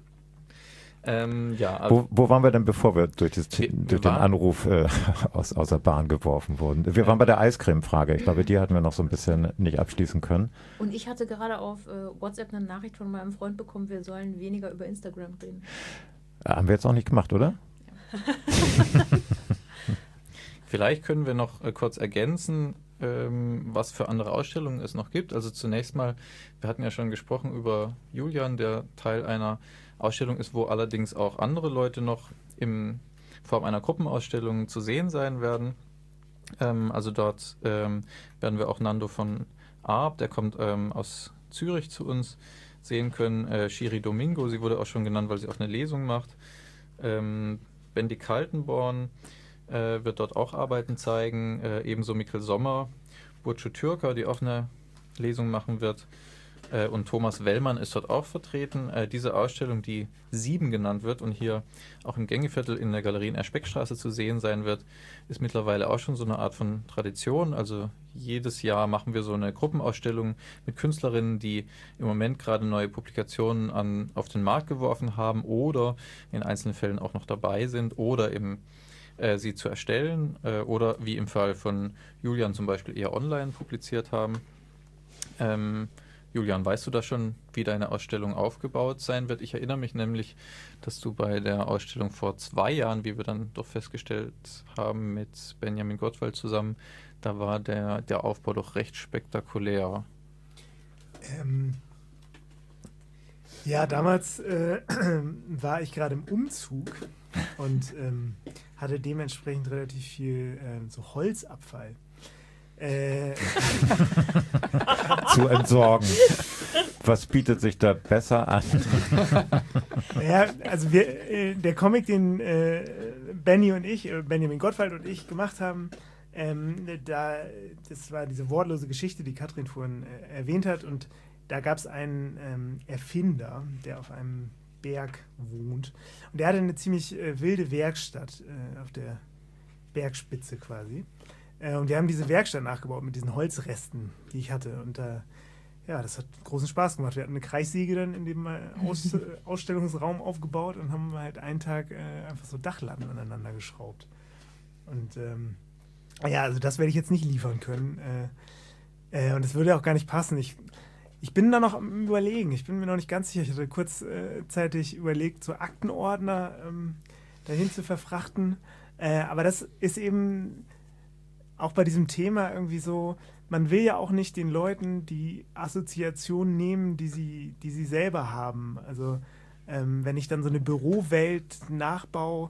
Also wo waren wir denn, bevor wir durch den Anruf aus der Bahn geworfen wurden? Wir waren bei der Eiscreme-Frage. Ich glaube, die hatten wir noch so ein bisschen nicht abschließen können. Und ich hatte gerade auf WhatsApp eine Nachricht von meinem Freund bekommen, wir sollen weniger über Instagram reden. Haben wir jetzt auch nicht gemacht, oder? Ja. Vielleicht können wir noch kurz ergänzen, was für andere Ausstellungen es noch gibt. Also zunächst mal, wir hatten ja schon gesprochen über Julian, der Teil einer Ausstellung ist, wo allerdings auch andere Leute noch in Form einer Gruppenausstellung zu sehen sein werden. Also dort werden wir auch Nando von Arp, der kommt aus Zürich zu uns, sehen können. Shiri Domingo, sie wurde auch schon genannt, weil sie auch eine Lesung macht. Bendy Kaltenborn wird dort auch Arbeiten zeigen, ebenso Mikkel Sommer, Burcu Türker, die auch eine Lesung machen wird, und Thomas Wellmann ist dort auch vertreten. Diese Ausstellung, die 7 genannt wird und hier auch im Gängeviertel in der Galerie in Erspeckstraße zu sehen sein wird, ist mittlerweile auch schon so eine Art von Tradition. Also jedes Jahr machen wir so eine Gruppenausstellung mit Künstlerinnen, die im Moment gerade neue Publikationen auf den Markt geworfen haben oder in einzelnen Fällen auch noch dabei sind oder sie zu erstellen oder wie im Fall von Julian zum Beispiel eher online publiziert haben. Julian, weißt du da schon, wie deine Ausstellung aufgebaut sein wird? Ich erinnere mich nämlich, dass du bei der Ausstellung vor 2 Jahren, wie wir dann doch festgestellt haben, mit Benjamin Gottwald zusammen, da war der Aufbau doch recht spektakulär. Ja, damals war ich gerade im Umzug und hatte dementsprechend relativ viel so Holzabfall zu entsorgen. Was bietet sich da besser an? Ja, also der Comic, den Benjamin Gottwald und ich gemacht haben, das war diese wortlose Geschichte, die Katrin vorhin erwähnt hat, und da gab es einen Erfinder, der auf einem Berg wohnt, und der hatte eine ziemlich wilde Werkstatt auf der Bergspitze quasi, und wir haben diese Werkstatt nachgebaut mit diesen Holzresten, die ich hatte, und das hat großen Spaß gemacht. Wir hatten eine Kreissäge dann in dem Ausstellungsraum aufgebaut und haben halt einen Tag einfach so Dachlatten aneinander geschraubt. Und also das werde ich jetzt nicht liefern können. Und das würde auch gar nicht passen. Ich bin da noch am Überlegen. Ich bin mir noch nicht ganz sicher. Ich hatte kurzzeitig überlegt, so Aktenordner dahin zu verfrachten. Aber das ist eben auch bei diesem Thema irgendwie so, man will ja auch nicht den Leuten die Assoziation nehmen, die sie selber haben. Also wenn ich dann so eine Bürowelt nachbaue,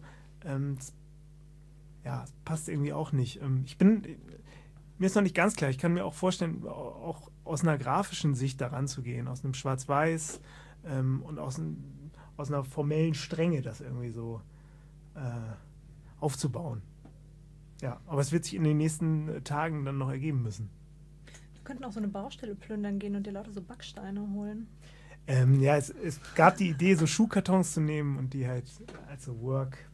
das passt irgendwie auch nicht. Mir ist noch nicht ganz klar, ich kann mir auch vorstellen, auch aus einer grafischen Sicht daran zu gehen, aus einem Schwarz-Weiß und aus einer formellen Strenge das irgendwie so aufzubauen. Ja, aber es wird sich in den nächsten Tagen dann noch ergeben müssen. Wir könnten auch so eine Baustelle plündern gehen und dir lauter so Backsteine holen. Es gab die Idee, so Schuhkartons zu nehmen und die halt als so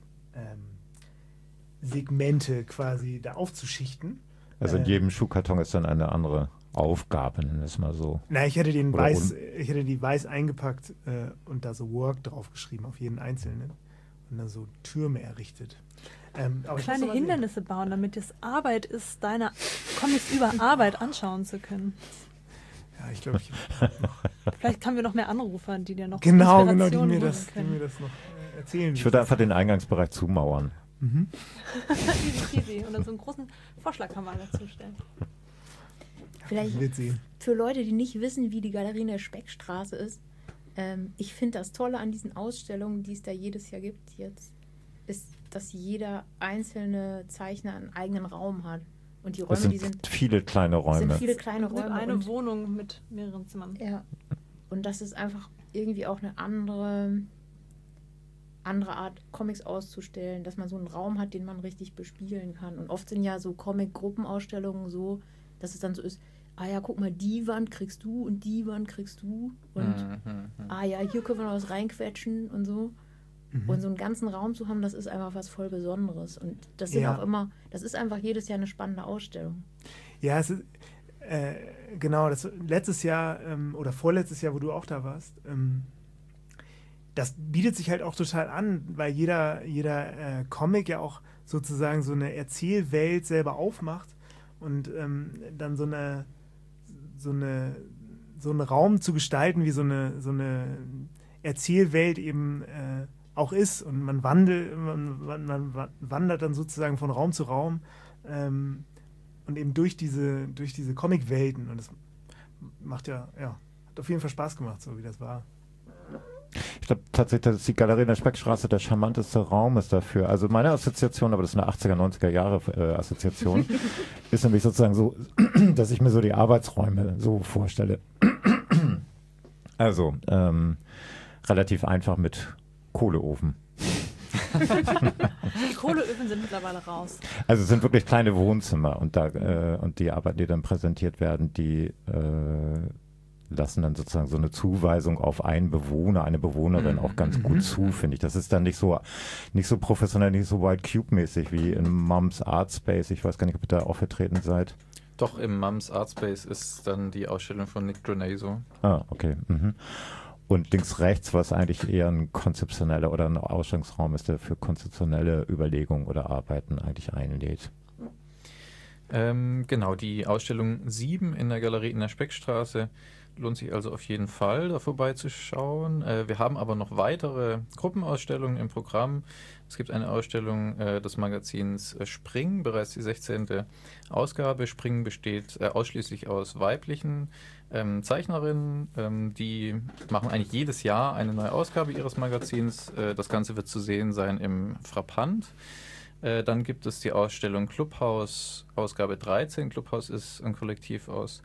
Work-Segmente quasi da aufzuschichten. Also in jedem Schuhkarton ist dann eine andere Aufgabe, nennen wir es mal so. Ich hätte die weiß eingepackt und da so Work draufgeschrieben auf jeden einzelnen und dann so Türme errichtet. Kleine Hindernisse bauen, damit es Arbeit ist, deine Comics über Arbeit anschauen zu können. Ja, ich glaube, vielleicht haben wir noch mehr Anrufer, die dir noch die mir das noch erzählen. Ich würde einfach den Eingangsbereich zumauern. Easy. Und dann so einen großen Vorschlaghammer dazu stellen. Vielleicht für Leute, die nicht wissen, wie die Galerie in der Speckstraße ist, ich finde das Tolle an diesen Ausstellungen, die es da jedes Jahr gibt jetzt, ist, dass jeder einzelne Zeichner einen eigenen Raum hat. Und die Räume, die sind viele kleine Räume. Eine Wohnung mit mehreren Zimmern. Ja. Und das ist einfach irgendwie auch eine andere Art, Comics auszustellen, dass man so einen Raum hat, den man richtig bespielen kann. Und oft sind ja so Comic-Gruppenausstellungen so, dass es dann so ist, guck mal, die Wand kriegst du und die Wand kriegst du. Und hier können wir noch was reinquetschen und so. Und so einen ganzen Raum zu haben, das ist einfach was voll Besonderes. Und das sind auch immer, das ist einfach jedes Jahr eine spannende Ausstellung. Ja, es ist, genau, das letztes Jahr oder vorletztes Jahr, wo du auch da warst, das bietet sich halt auch total an, weil jeder Comic ja auch sozusagen so eine Erzählwelt selber aufmacht und dann so einen Raum zu gestalten, wie so eine Erzählwelt eben auch ist, und man wandert dann sozusagen von Raum zu Raum und eben durch diese Comicwelten, und das macht hat auf jeden Fall Spaß gemacht, so wie das war. Ich glaube tatsächlich, dass die Galerie in der Speckstraße der charmanteste Raum ist dafür. Also meine Assoziation, aber das ist eine 80er, 90er Jahre Assoziation, ist nämlich sozusagen so, dass ich mir so die Arbeitsräume so vorstelle. Also relativ einfach mit Kohleofen. Die Kohleöfen sind mittlerweile raus. Also es sind wirklich kleine Wohnzimmer, und die Arbeiten, die dann präsentiert werden, die lassen dann sozusagen so eine Zuweisung auf einen Bewohner, eine Bewohnerin auch ganz gut zu, finde ich. Das ist dann nicht so professionell, nicht so White Cube-mäßig wie in Mums Art Space. Ich weiß gar nicht, ob ihr da auch vertreten seid. Doch, im Mums Art Space ist dann die Ausstellung von Nick Drenaso. Ah, okay. Und links, rechts, was eigentlich eher ein konzeptioneller oder ein Ausstellungsraum ist, der für konzeptionelle Überlegungen oder Arbeiten eigentlich einlädt. Genau, die Ausstellung 7 in der Galerie in der Speckstraße lohnt sich also auf jeden Fall, da vorbeizuschauen. Wir haben aber noch weitere Gruppenausstellungen im Programm. Es gibt eine Ausstellung des Magazins Spring, bereits die 16. Ausgabe. Spring besteht ausschließlich aus weiblichen Zeichnerinnen. Die machen eigentlich jedes Jahr eine neue Ausgabe ihres Magazins. Das Ganze wird zu sehen sein im Frappant. Dann gibt es die Ausstellung Clubhaus, Ausgabe 13. Clubhaus ist ein Kollektiv aus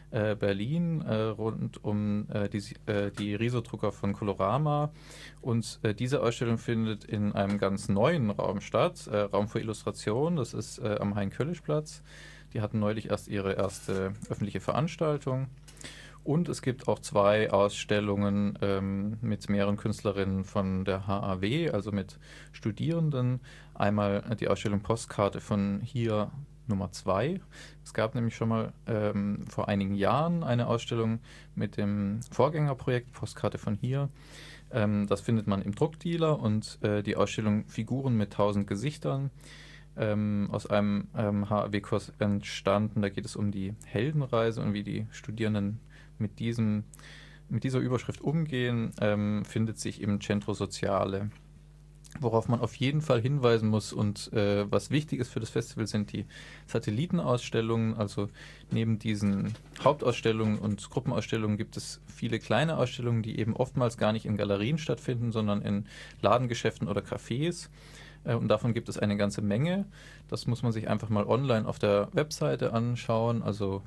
Berlin rund um die Riso-Drucker von Colorama. Und diese Ausstellung findet in einem ganz neuen Raum statt, Raum für Illustration, das ist am Hein-Köllisch-Platz. Die hatten neulich erst ihre erste öffentliche Veranstaltung. Und es gibt auch 2 Ausstellungen mit mehreren Künstlerinnen von der HAW, also mit Studierenden. Einmal die Ausstellung Postkarte von hier Nummer 2. Es gab nämlich schon mal vor einigen Jahren eine Ausstellung mit dem Vorgängerprojekt Postkarte von hier. Das findet man im Druckdealer und die Ausstellung Figuren mit 1000 Gesichtern aus einem HAW-Kurs entstanden. Da geht es um die Heldenreise und wie die Studierenden mit dieser Überschrift umgehen, findet sich im Centro Soziale. Worauf man auf jeden Fall hinweisen muss und was wichtig ist für das Festival, sind die Satellitenausstellungen. Also neben diesen Hauptausstellungen und Gruppenausstellungen gibt es viele kleine Ausstellungen, die eben oftmals gar nicht in Galerien stattfinden, sondern in Ladengeschäften oder Cafés. Und davon gibt es eine ganze Menge. Das muss man sich einfach mal online auf der Webseite anschauen, also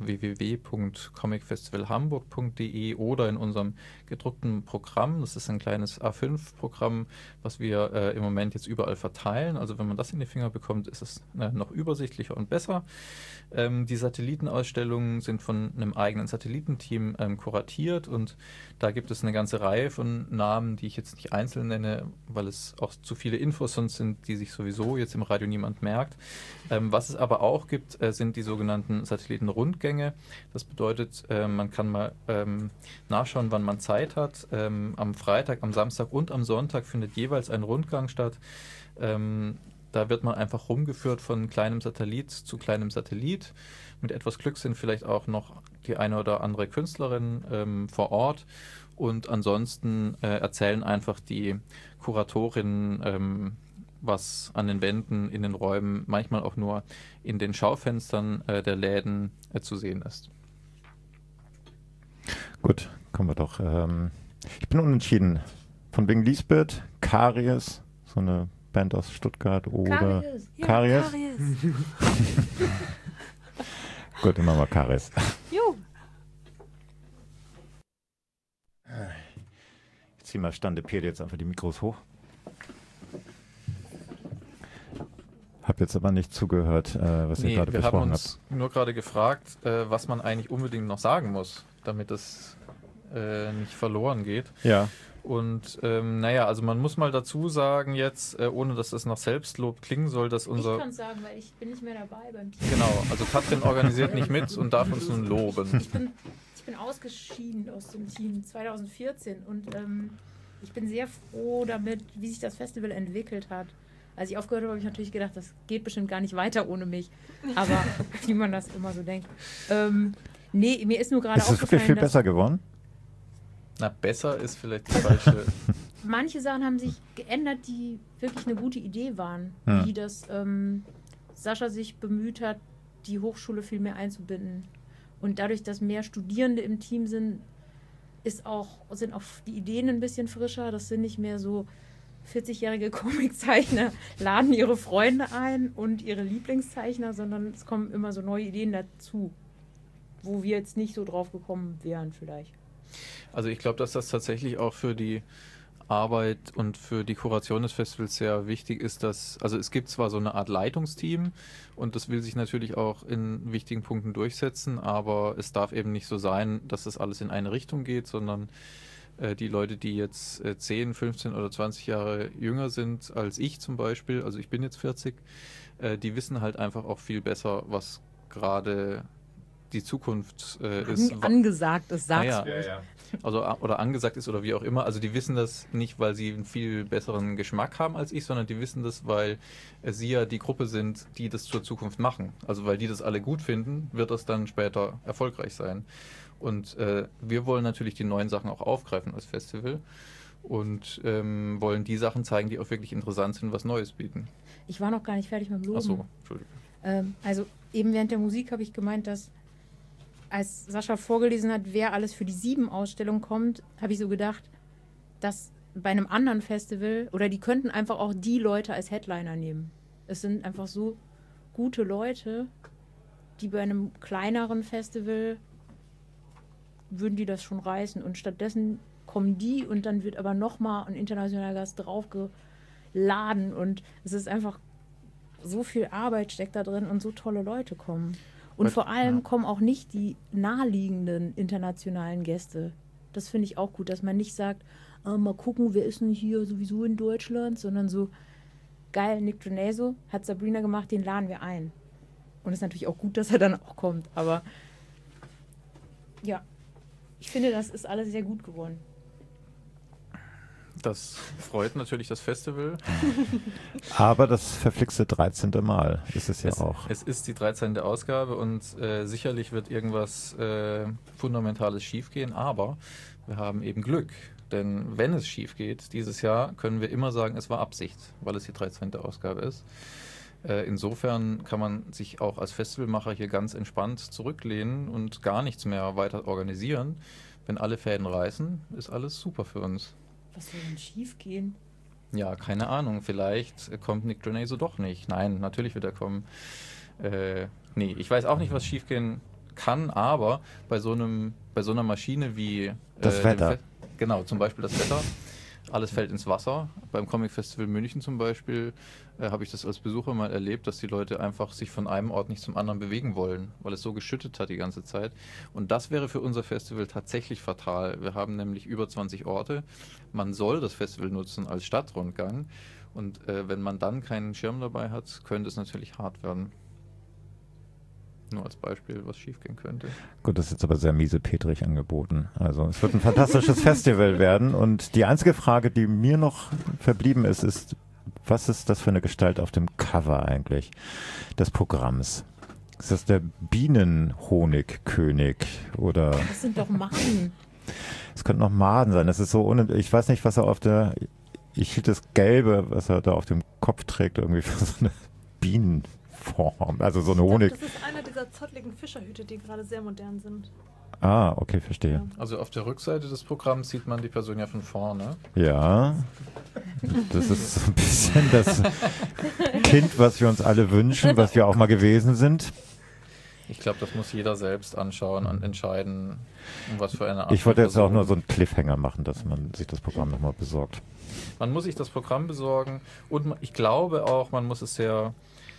www.comicfestivalhamburg.de oder in unserem gedruckten Programm. Das ist ein kleines A5-Programm, was wir im Moment jetzt überall verteilen. Also wenn man das in die Finger bekommt, ist es noch übersichtlicher und besser. Die Satellitenausstellungen sind von einem eigenen Satellitenteam kuratiert und da gibt es eine ganze Reihe von Namen, die ich jetzt nicht einzeln nenne, weil es auch zu viele Infos sonst sind, die sich sowieso jetzt im Radio niemand merkt. Was es aber auch gibt, sind die sogenannten Satellitenrundgänge. Das bedeutet, man kann mal nachschauen, wann man Zeit hat. Am Freitag, am Samstag und am Sonntag findet jeweils ein Rundgang statt. Da wird man einfach rumgeführt von kleinem Satellit zu kleinem Satellit. Mit etwas Glück sind vielleicht auch noch die eine oder andere Künstlerin vor Ort. Und ansonsten erzählen einfach die Kuratorinnen, was an den Wänden, in den Räumen, manchmal auch nur in den Schaufenstern der Läden zu sehen ist. Gut, kommen wir doch. Ich bin unentschieden. Von wegen Lisbeth, Karies, so eine Band aus Stuttgart oder Karies. Gut, dann machen wir Karies. Jo. Ich ziehe mal Standepede jetzt einfach die Mikros hoch. Habe jetzt aber nicht zugehört, was ihr gerade besprochen habt. Wir haben uns nur gerade gefragt, was man eigentlich unbedingt noch sagen muss, damit es nicht verloren geht. Ja. Und also man muss mal dazu sagen jetzt, ohne dass das nach Selbstlob klingen soll, dass unser... Ich kann es sagen, weil ich bin nicht mehr dabei beim Team. Genau, also Katrin organisiert nicht mit und darf uns nun loben. Ich bin ausgeschieden aus dem Team 2014 und ich bin sehr froh damit, wie sich das Festival entwickelt hat. Als ich aufgehört habe, habe ich natürlich gedacht, das geht bestimmt gar nicht weiter ohne mich. Aber wie man das immer so denkt. Mir ist nur gerade aufgefallen, ist es wirklich viel besser geworden? Na, besser ist vielleicht die falsche... Manche Sachen haben sich geändert, die wirklich eine gute Idee waren. Wie das Sascha sich bemüht hat, die Hochschule viel mehr einzubinden. Und dadurch, dass mehr Studierende im Team sind auch die Ideen ein bisschen frischer. Das sind nicht mehr so 40-jährige Comiczeichner laden ihre Freunde ein und ihre Lieblingszeichner, sondern es kommen immer so neue Ideen dazu, wo wir jetzt nicht so drauf gekommen wären vielleicht. Also ich glaube, dass das tatsächlich auch für die Arbeit und für die Kuration des Festivals sehr wichtig ist, also es gibt zwar so eine Art Leitungsteam und das will sich natürlich auch in wichtigen Punkten durchsetzen, aber es darf eben nicht so sein, dass das alles in eine Richtung geht, sondern die Leute, die jetzt 10, 15 oder 20 Jahre jünger sind als ich zum Beispiel, also ich bin jetzt 40, die wissen halt einfach auch viel besser, was gerade die Zukunft ist. Angesagt ist, sagst du. Ja. Also, oder angesagt ist oder wie auch immer. Also die wissen das nicht, weil sie einen viel besseren Geschmack haben als ich, sondern die wissen das, weil sie ja die Gruppe sind, die das zur Zukunft machen. Also weil die das alle gut finden, wird das dann später erfolgreich sein. Und wir wollen natürlich die neuen Sachen auch aufgreifen als Festival und wollen die Sachen zeigen, die auch wirklich interessant sind, was Neues bieten. Ich war noch gar nicht fertig mit dem Loben. Ach so, Entschuldigung. Also eben während der Musik habe ich gemeint, dass als Sascha vorgelesen hat, wer alles für die 7-Ausstellung kommt, habe ich so gedacht, dass bei einem anderen Festival, oder die könnten einfach auch die Leute als Headliner nehmen. Es sind einfach so gute Leute, die bei einem kleineren Festival würden die das schon reißen. Und stattdessen kommen die und dann wird aber nochmal ein internationaler Gast draufgeladen. Und es ist einfach so viel Arbeit steckt da drin und so tolle Leute kommen. Und vor allem kommen auch nicht die naheliegenden internationalen Gäste. Das finde ich auch gut, dass man nicht sagt, mal gucken, wer ist denn hier sowieso in Deutschland, sondern so, geil, Nick Drenaso hat Sabrina gemacht, den laden wir ein. Und es ist natürlich auch gut, dass er dann auch kommt. Aber ja, ich finde, das ist alles sehr gut geworden. Das freut natürlich das Festival. Aber das verflixte 13. Mal ist es ja auch. Es ist die 13. Ausgabe und sicherlich wird irgendwas Fundamentales schiefgehen, aber wir haben eben Glück. Denn wenn es schief geht dieses Jahr, können wir immer sagen, es war Absicht, weil es die 13. Ausgabe ist. Insofern kann man sich auch als Festivalmacher hier ganz entspannt zurücklehnen und gar nichts mehr weiter organisieren. Wenn alle Fäden reißen, ist alles super für uns. Was soll denn schief gehen? Ja, keine Ahnung. Vielleicht kommt Nick Drenaso doch nicht. Nein, natürlich wird er kommen. Nee, ich weiß auch nicht, was schief gehen kann, aber bei so einer Maschine wie das Wetter. Genau, zum Beispiel das Wetter. Alles fällt ins Wasser. Beim Comic Festival München zum Beispiel habe ich das als Besucher mal erlebt, dass die Leute einfach sich von einem Ort nicht zum anderen bewegen wollen, weil es so geschüttet hat die ganze Zeit. Und das wäre für unser Festival tatsächlich fatal. Wir haben nämlich über 20 Orte. Man soll das Festival nutzen als Stadtrundgang. Und wenn man dann keinen Schirm dabei hat, könnte es natürlich hart werden. Nur als Beispiel, was schiefgehen könnte. Gut, das ist jetzt aber sehr miesepetrig angeboten. Also es wird ein fantastisches Festival werden. Und die einzige Frage, die mir noch verblieben ist, was ist das für eine Gestalt auf dem Cover eigentlich des Programms? Ist das der Bienenhonigkönig oder? Das sind doch Maden. Es könnten noch Maden sein. Das ist so ich weiß nicht, was er ich hielt das Gelbe, was er da auf dem Kopf trägt, irgendwie für so eine Bienenform. Also so eine Honig. Das ist einer dieser zottligen Fischerhüte, die gerade sehr modern sind. Ah, okay, verstehe. Ja. Also auf der Rückseite des Programms sieht man die Person ja von vorne. Ja, das ist so ein bisschen das Kind, was wir uns alle wünschen, was wir auch mal gewesen sind. Ich glaube, das muss jeder selbst anschauen und entscheiden, um was für eine Art. Ich wollte jetzt auch nur so einen Cliffhanger machen, dass man sich das Programm nochmal besorgt. Man muss sich das Programm besorgen und ich glaube auch, man muss es sehr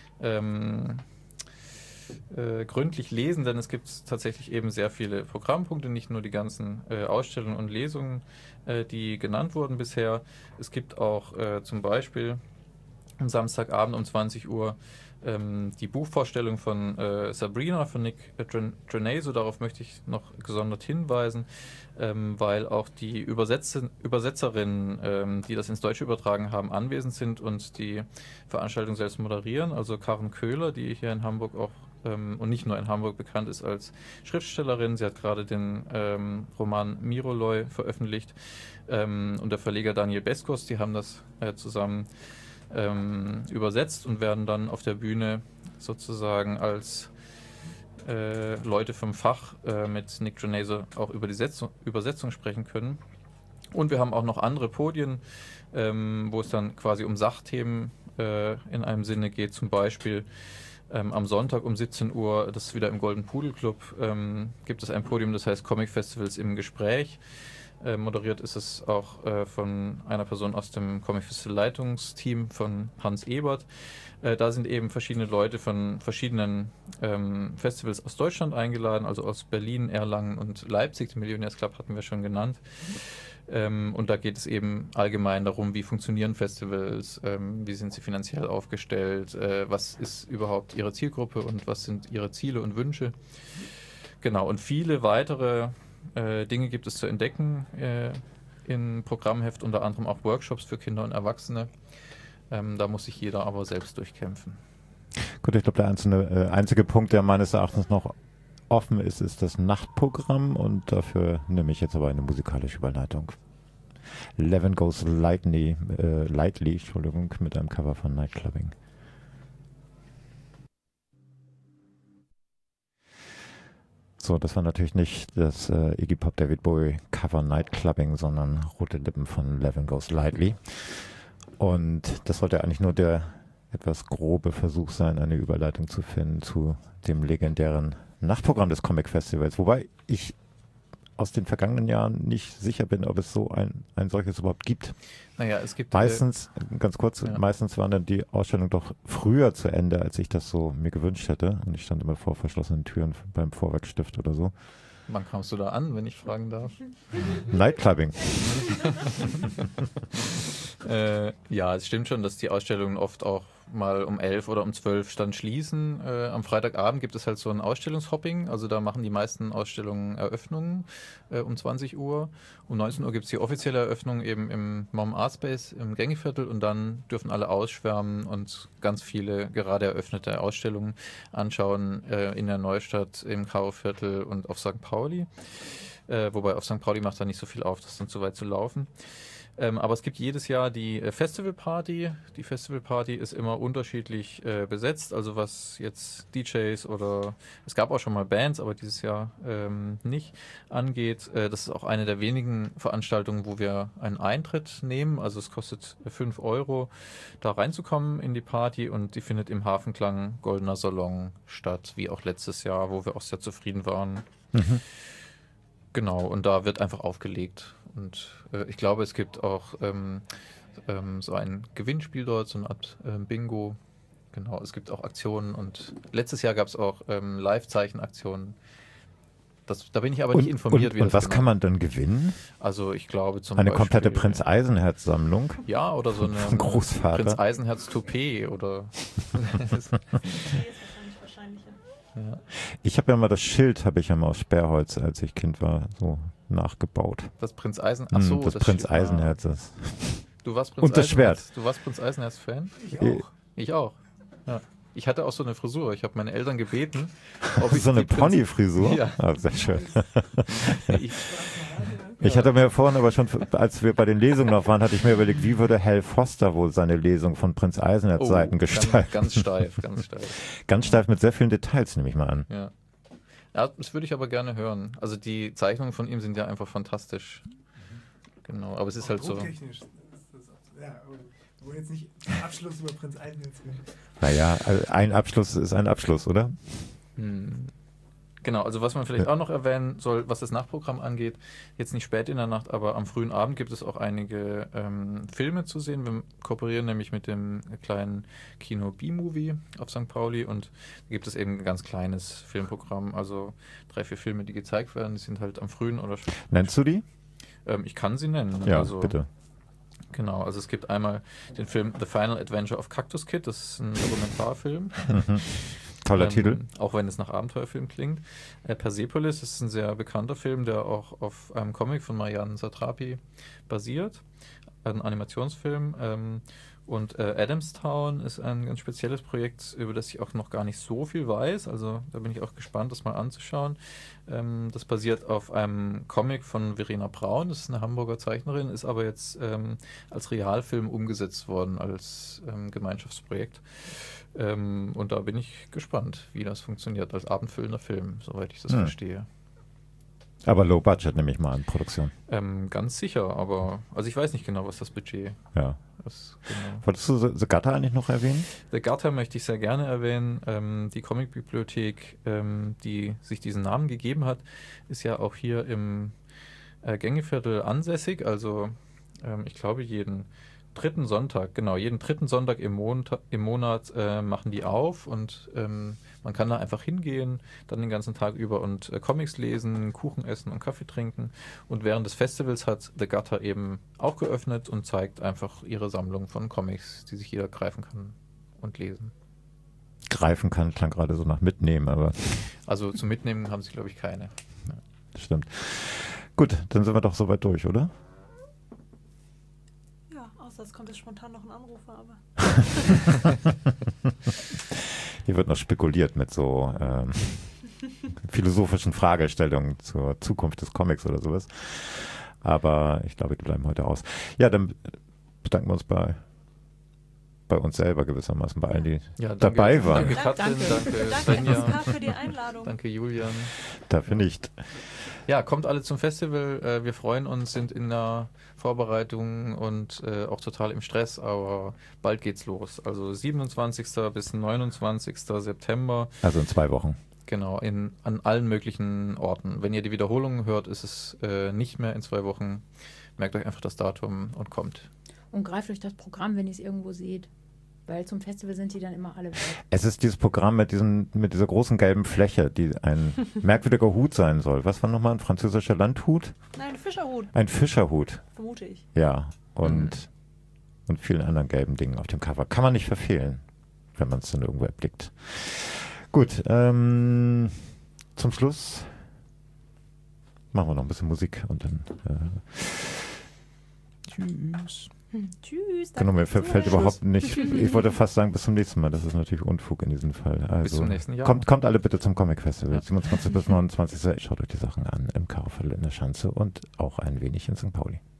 gründlich lesen, denn es gibt tatsächlich eben sehr viele Programmpunkte, nicht nur die ganzen Ausstellungen und Lesungen, die genannt wurden bisher. Es gibt auch zum Beispiel am Samstagabend um 20 Uhr die Buchvorstellung von Sabrina, von Nick Drenaso. Darauf möchte ich noch gesondert hinweisen, weil auch die Übersetzerinnen, die das ins Deutsche übertragen haben, anwesend sind und die Veranstaltung selbst moderieren. Also Karen Köhler, die hier in Hamburg auch und nicht nur in Hamburg bekannt ist als Schriftstellerin. Sie hat gerade den Roman Miroloi veröffentlicht und der Verleger Daniel Beskos, die haben das zusammen übersetzt und werden dann auf der Bühne sozusagen als Leute vom Fach mit Nick Drenaso auch über die Übersetzung sprechen können. Und wir haben auch noch andere Podien, wo es dann quasi um Sachthemen in einem Sinne geht. Zum Beispiel am Sonntag um 17 Uhr, das ist wieder im Golden Pudel Club, gibt es ein Podium, das heißt Comic Festivals im Gespräch. Moderiert ist es auch von einer Person aus dem Comic Festival Leitungsteam von Hans Ebert. Da sind eben verschiedene Leute von verschiedenen Festivals aus Deutschland eingeladen, also aus Berlin, Erlangen und Leipzig. Den Millionärs Club hatten wir schon genannt. Und da geht es eben allgemein darum, wie funktionieren Festivals, wie sind sie finanziell aufgestellt, was ist überhaupt ihre Zielgruppe und was sind ihre Ziele und Wünsche. Genau, und viele weitere Dinge gibt es zu entdecken im Programmheft, unter anderem auch Workshops für Kinder und Erwachsene. Da muss sich jeder aber selbst durchkämpfen. Gut, ich glaube, der einzige Punkt, der meines Erachtens noch offen ist, ist das Nachtprogramm und dafür nehme ich jetzt aber eine musikalische Überleitung. Leven Goes Lightly, mit einem Cover von Night Clubbing. So, das war natürlich nicht das Iggy Pop David Bowie Cover Night Clubbing, sondern Rote Lippen von Leven Goes Lightly. Und das sollte eigentlich nur der etwas grobe Versuch sein, eine Überleitung zu finden zu dem legendären Nachtprogramm des Comic Festivals. Wobei ich aus den vergangenen Jahren nicht sicher bin, ob es so ein solches überhaupt gibt. Naja, es gibt meistens, ganz kurz, meistens waren dann die Ausstellungen doch früher zu Ende, als ich das so mir gewünscht hätte. Und ich stand immer vor verschlossenen Türen beim Vorwerkstift oder so. Wann kamst du da an, wenn ich fragen darf? Nightclubbing. Ja, es stimmt schon, dass die Ausstellungen oft auch mal um 11 oder um 12 dann schließen. Am Freitagabend gibt es halt so ein Ausstellungshopping, also da machen die meisten Ausstellungen Eröffnungen um 20 Uhr. Um 19 Uhr gibt es die offizielle Eröffnung eben im MOM Art Space im Gängeviertel und dann dürfen alle ausschwärmen und ganz viele gerade eröffnete Ausstellungen anschauen in der Neustadt, im Kaufviertel und auf St. Pauli. Wobei auf St. Pauli macht da nicht so viel auf, das ist dann zu weit zu laufen. Aber es gibt jedes Jahr die Festivalparty. Die Festivalparty ist immer unterschiedlich besetzt, also was jetzt DJs oder es gab auch schon mal Bands, aber dieses Jahr nicht angeht. Das ist auch eine der wenigen Veranstaltungen, wo wir einen Eintritt nehmen. Also es kostet 5 € da reinzukommen in die Party und die findet im Hafenklang Goldener Salon statt, wie auch letztes Jahr, wo wir auch sehr zufrieden waren. Mhm. Genau, und da wird einfach aufgelegt. Und ich glaube, es gibt auch so ein Gewinnspiel dort, so eine Art Bingo. Genau, es gibt auch Aktionen und letztes Jahr gab es auch Live-Zeichen-Aktionen. Da bin ich aber nicht informiert. Und was kann man dann gewinnen? Also ich glaube zum Eine Beispiel... komplette Prinz Eisenherz-Sammlung? Ja, oder so eine Großvater. Prinz Eisenherz-Toupet oder... Ja. Ich habe ja mal das Schild, habe ich ja mal aus Sperrholz, als ich Kind war, so nachgebaut. Das Prinz Eisenherz? Das Prinz Eisenherz. Du warst Prinz Und das Schwert. Du warst Prinz Eisenherz-Fan? Ich auch. Ich auch. Ja. Ich hatte auch so eine Frisur. Ich habe meine Eltern gebeten, ob ich so eine Pony-Frisur? Ja. Ah, sehr schön. Ich hatte mir vorhin aber schon, als wir bei den Lesungen noch waren, hatte ich mir überlegt, wie würde Hal Foster wohl seine Lesung von Prinz Eisenherz Seiten gestalten? Ganz steif, ganz steif. Ganz steif mit sehr vielen Details, nehme ich mal an. Ja. Ja, das würde ich aber gerne hören. Also die Zeichnungen von ihm sind ja einfach fantastisch. Genau, aber es ist halt so... Technisch. Ja, wir wollen jetzt nicht Abschluss über Prinz Eisenherz machen. Naja, ein Abschluss ist ein Abschluss, oder? Genau, also was man vielleicht auch noch erwähnen soll, was das Nachtprogramm angeht, jetzt nicht spät in der Nacht, aber am frühen Abend gibt es auch einige Filme zu sehen. Wir kooperieren nämlich mit dem kleinen Kino B-Movie auf St. Pauli und da gibt es eben ein ganz kleines Filmprogramm, also 3, 4 Filme, die gezeigt werden, die sind halt am frühen oder... Nennst du die? Ich kann sie nennen. Ja, also, bitte. Genau, also es gibt einmal den Film The Final Adventure of Cactus Kid, das ist ein Dokumentarfilm. Toller Titel. Auch wenn es nach Abenteuerfilm klingt. Persepolis ist ein sehr bekannter Film, der auch auf einem Comic von Marianne Satrapi basiert. Ein Animationsfilm. Und Adamstown ist ein ganz spezielles Projekt, über das ich auch noch gar nicht so viel weiß. Also da bin ich auch gespannt, das mal anzuschauen. Das basiert auf einem Comic von Verena Braun. Das ist eine Hamburger Zeichnerin, ist aber jetzt als Realfilm umgesetzt worden, als Gemeinschaftsprojekt. Und da bin ich gespannt, wie das funktioniert als abendfüllender Film, soweit ich das verstehe. Aber Low Budget nehme ich mal an, Produktion. Ganz sicher, aber also ich weiß nicht genau, was das Budget ist. Genau. Wolltest du The Gutter eigentlich noch erwähnen? The Gutter möchte ich sehr gerne erwähnen. Die Comicbibliothek, die sich diesen Namen gegeben hat, ist ja auch hier im Gängeviertel ansässig. Also ich glaube jeden dritten Sonntag im Monat machen die auf und man kann da einfach hingehen, dann den ganzen Tag über und Comics lesen, Kuchen essen und Kaffee trinken. Und während des Festivals hat The Gutter eben auch geöffnet und zeigt einfach ihre Sammlung von Comics, die sich jeder greifen kann und lesen. Greifen kann, klang gerade so nach mitnehmen, aber... Also zum Mitnehmen haben sie, glaube ich, keine. Ja. Stimmt. Gut, dann sind wir doch soweit durch, oder? Es kommt jetzt spontan noch ein Anrufer, aber... Hier wird noch spekuliert mit so philosophischen Fragestellungen zur Zukunft des Comics oder sowas. Aber ich glaube, die bleiben heute aus. Ja, dann bedanken wir uns bei uns selber gewissermaßen, bei allen, die dabei waren. Danke Katrin, danke Svenja, für die Einladung. Danke Julian. Dafür nicht. Ja, kommt alle zum Festival. Wir freuen uns, sind in der Vorbereitung und auch total im Stress, aber bald geht's los. Also 27. bis 29. September. Also in 2 Wochen. Genau, an allen möglichen Orten. Wenn ihr die Wiederholung hört, ist es nicht mehr in 2 Wochen. Merkt euch einfach das Datum und kommt. Und greift euch das Programm, wenn ihr es irgendwo seht. Weil zum Festival sind die dann immer alle weg. Es ist dieses Programm mit dieser großen gelben Fläche, die ein merkwürdiger Hut sein soll. Was war nochmal ein französischer Landhut? Nein, Fischerhut. Ein Fischerhut. Vermute ich. Ja, und vielen anderen gelben Dingen auf dem Cover. Kann man nicht verfehlen, wenn man es dann irgendwo erblickt. Gut, zum Schluss machen wir noch ein bisschen Musik und dann tschüss. Tschüss. Genau, mir fällt überhaupt nicht, ich wollte fast sagen, bis zum nächsten Mal. Das ist natürlich Unfug in diesem Fall. Also, bis zum nächsten Jahr. Kommt alle bitte zum Comic Festival. 27. bis 29. Schaut euch die Sachen an im Kaufhalle in der Schanze und auch ein wenig in St. Pauli.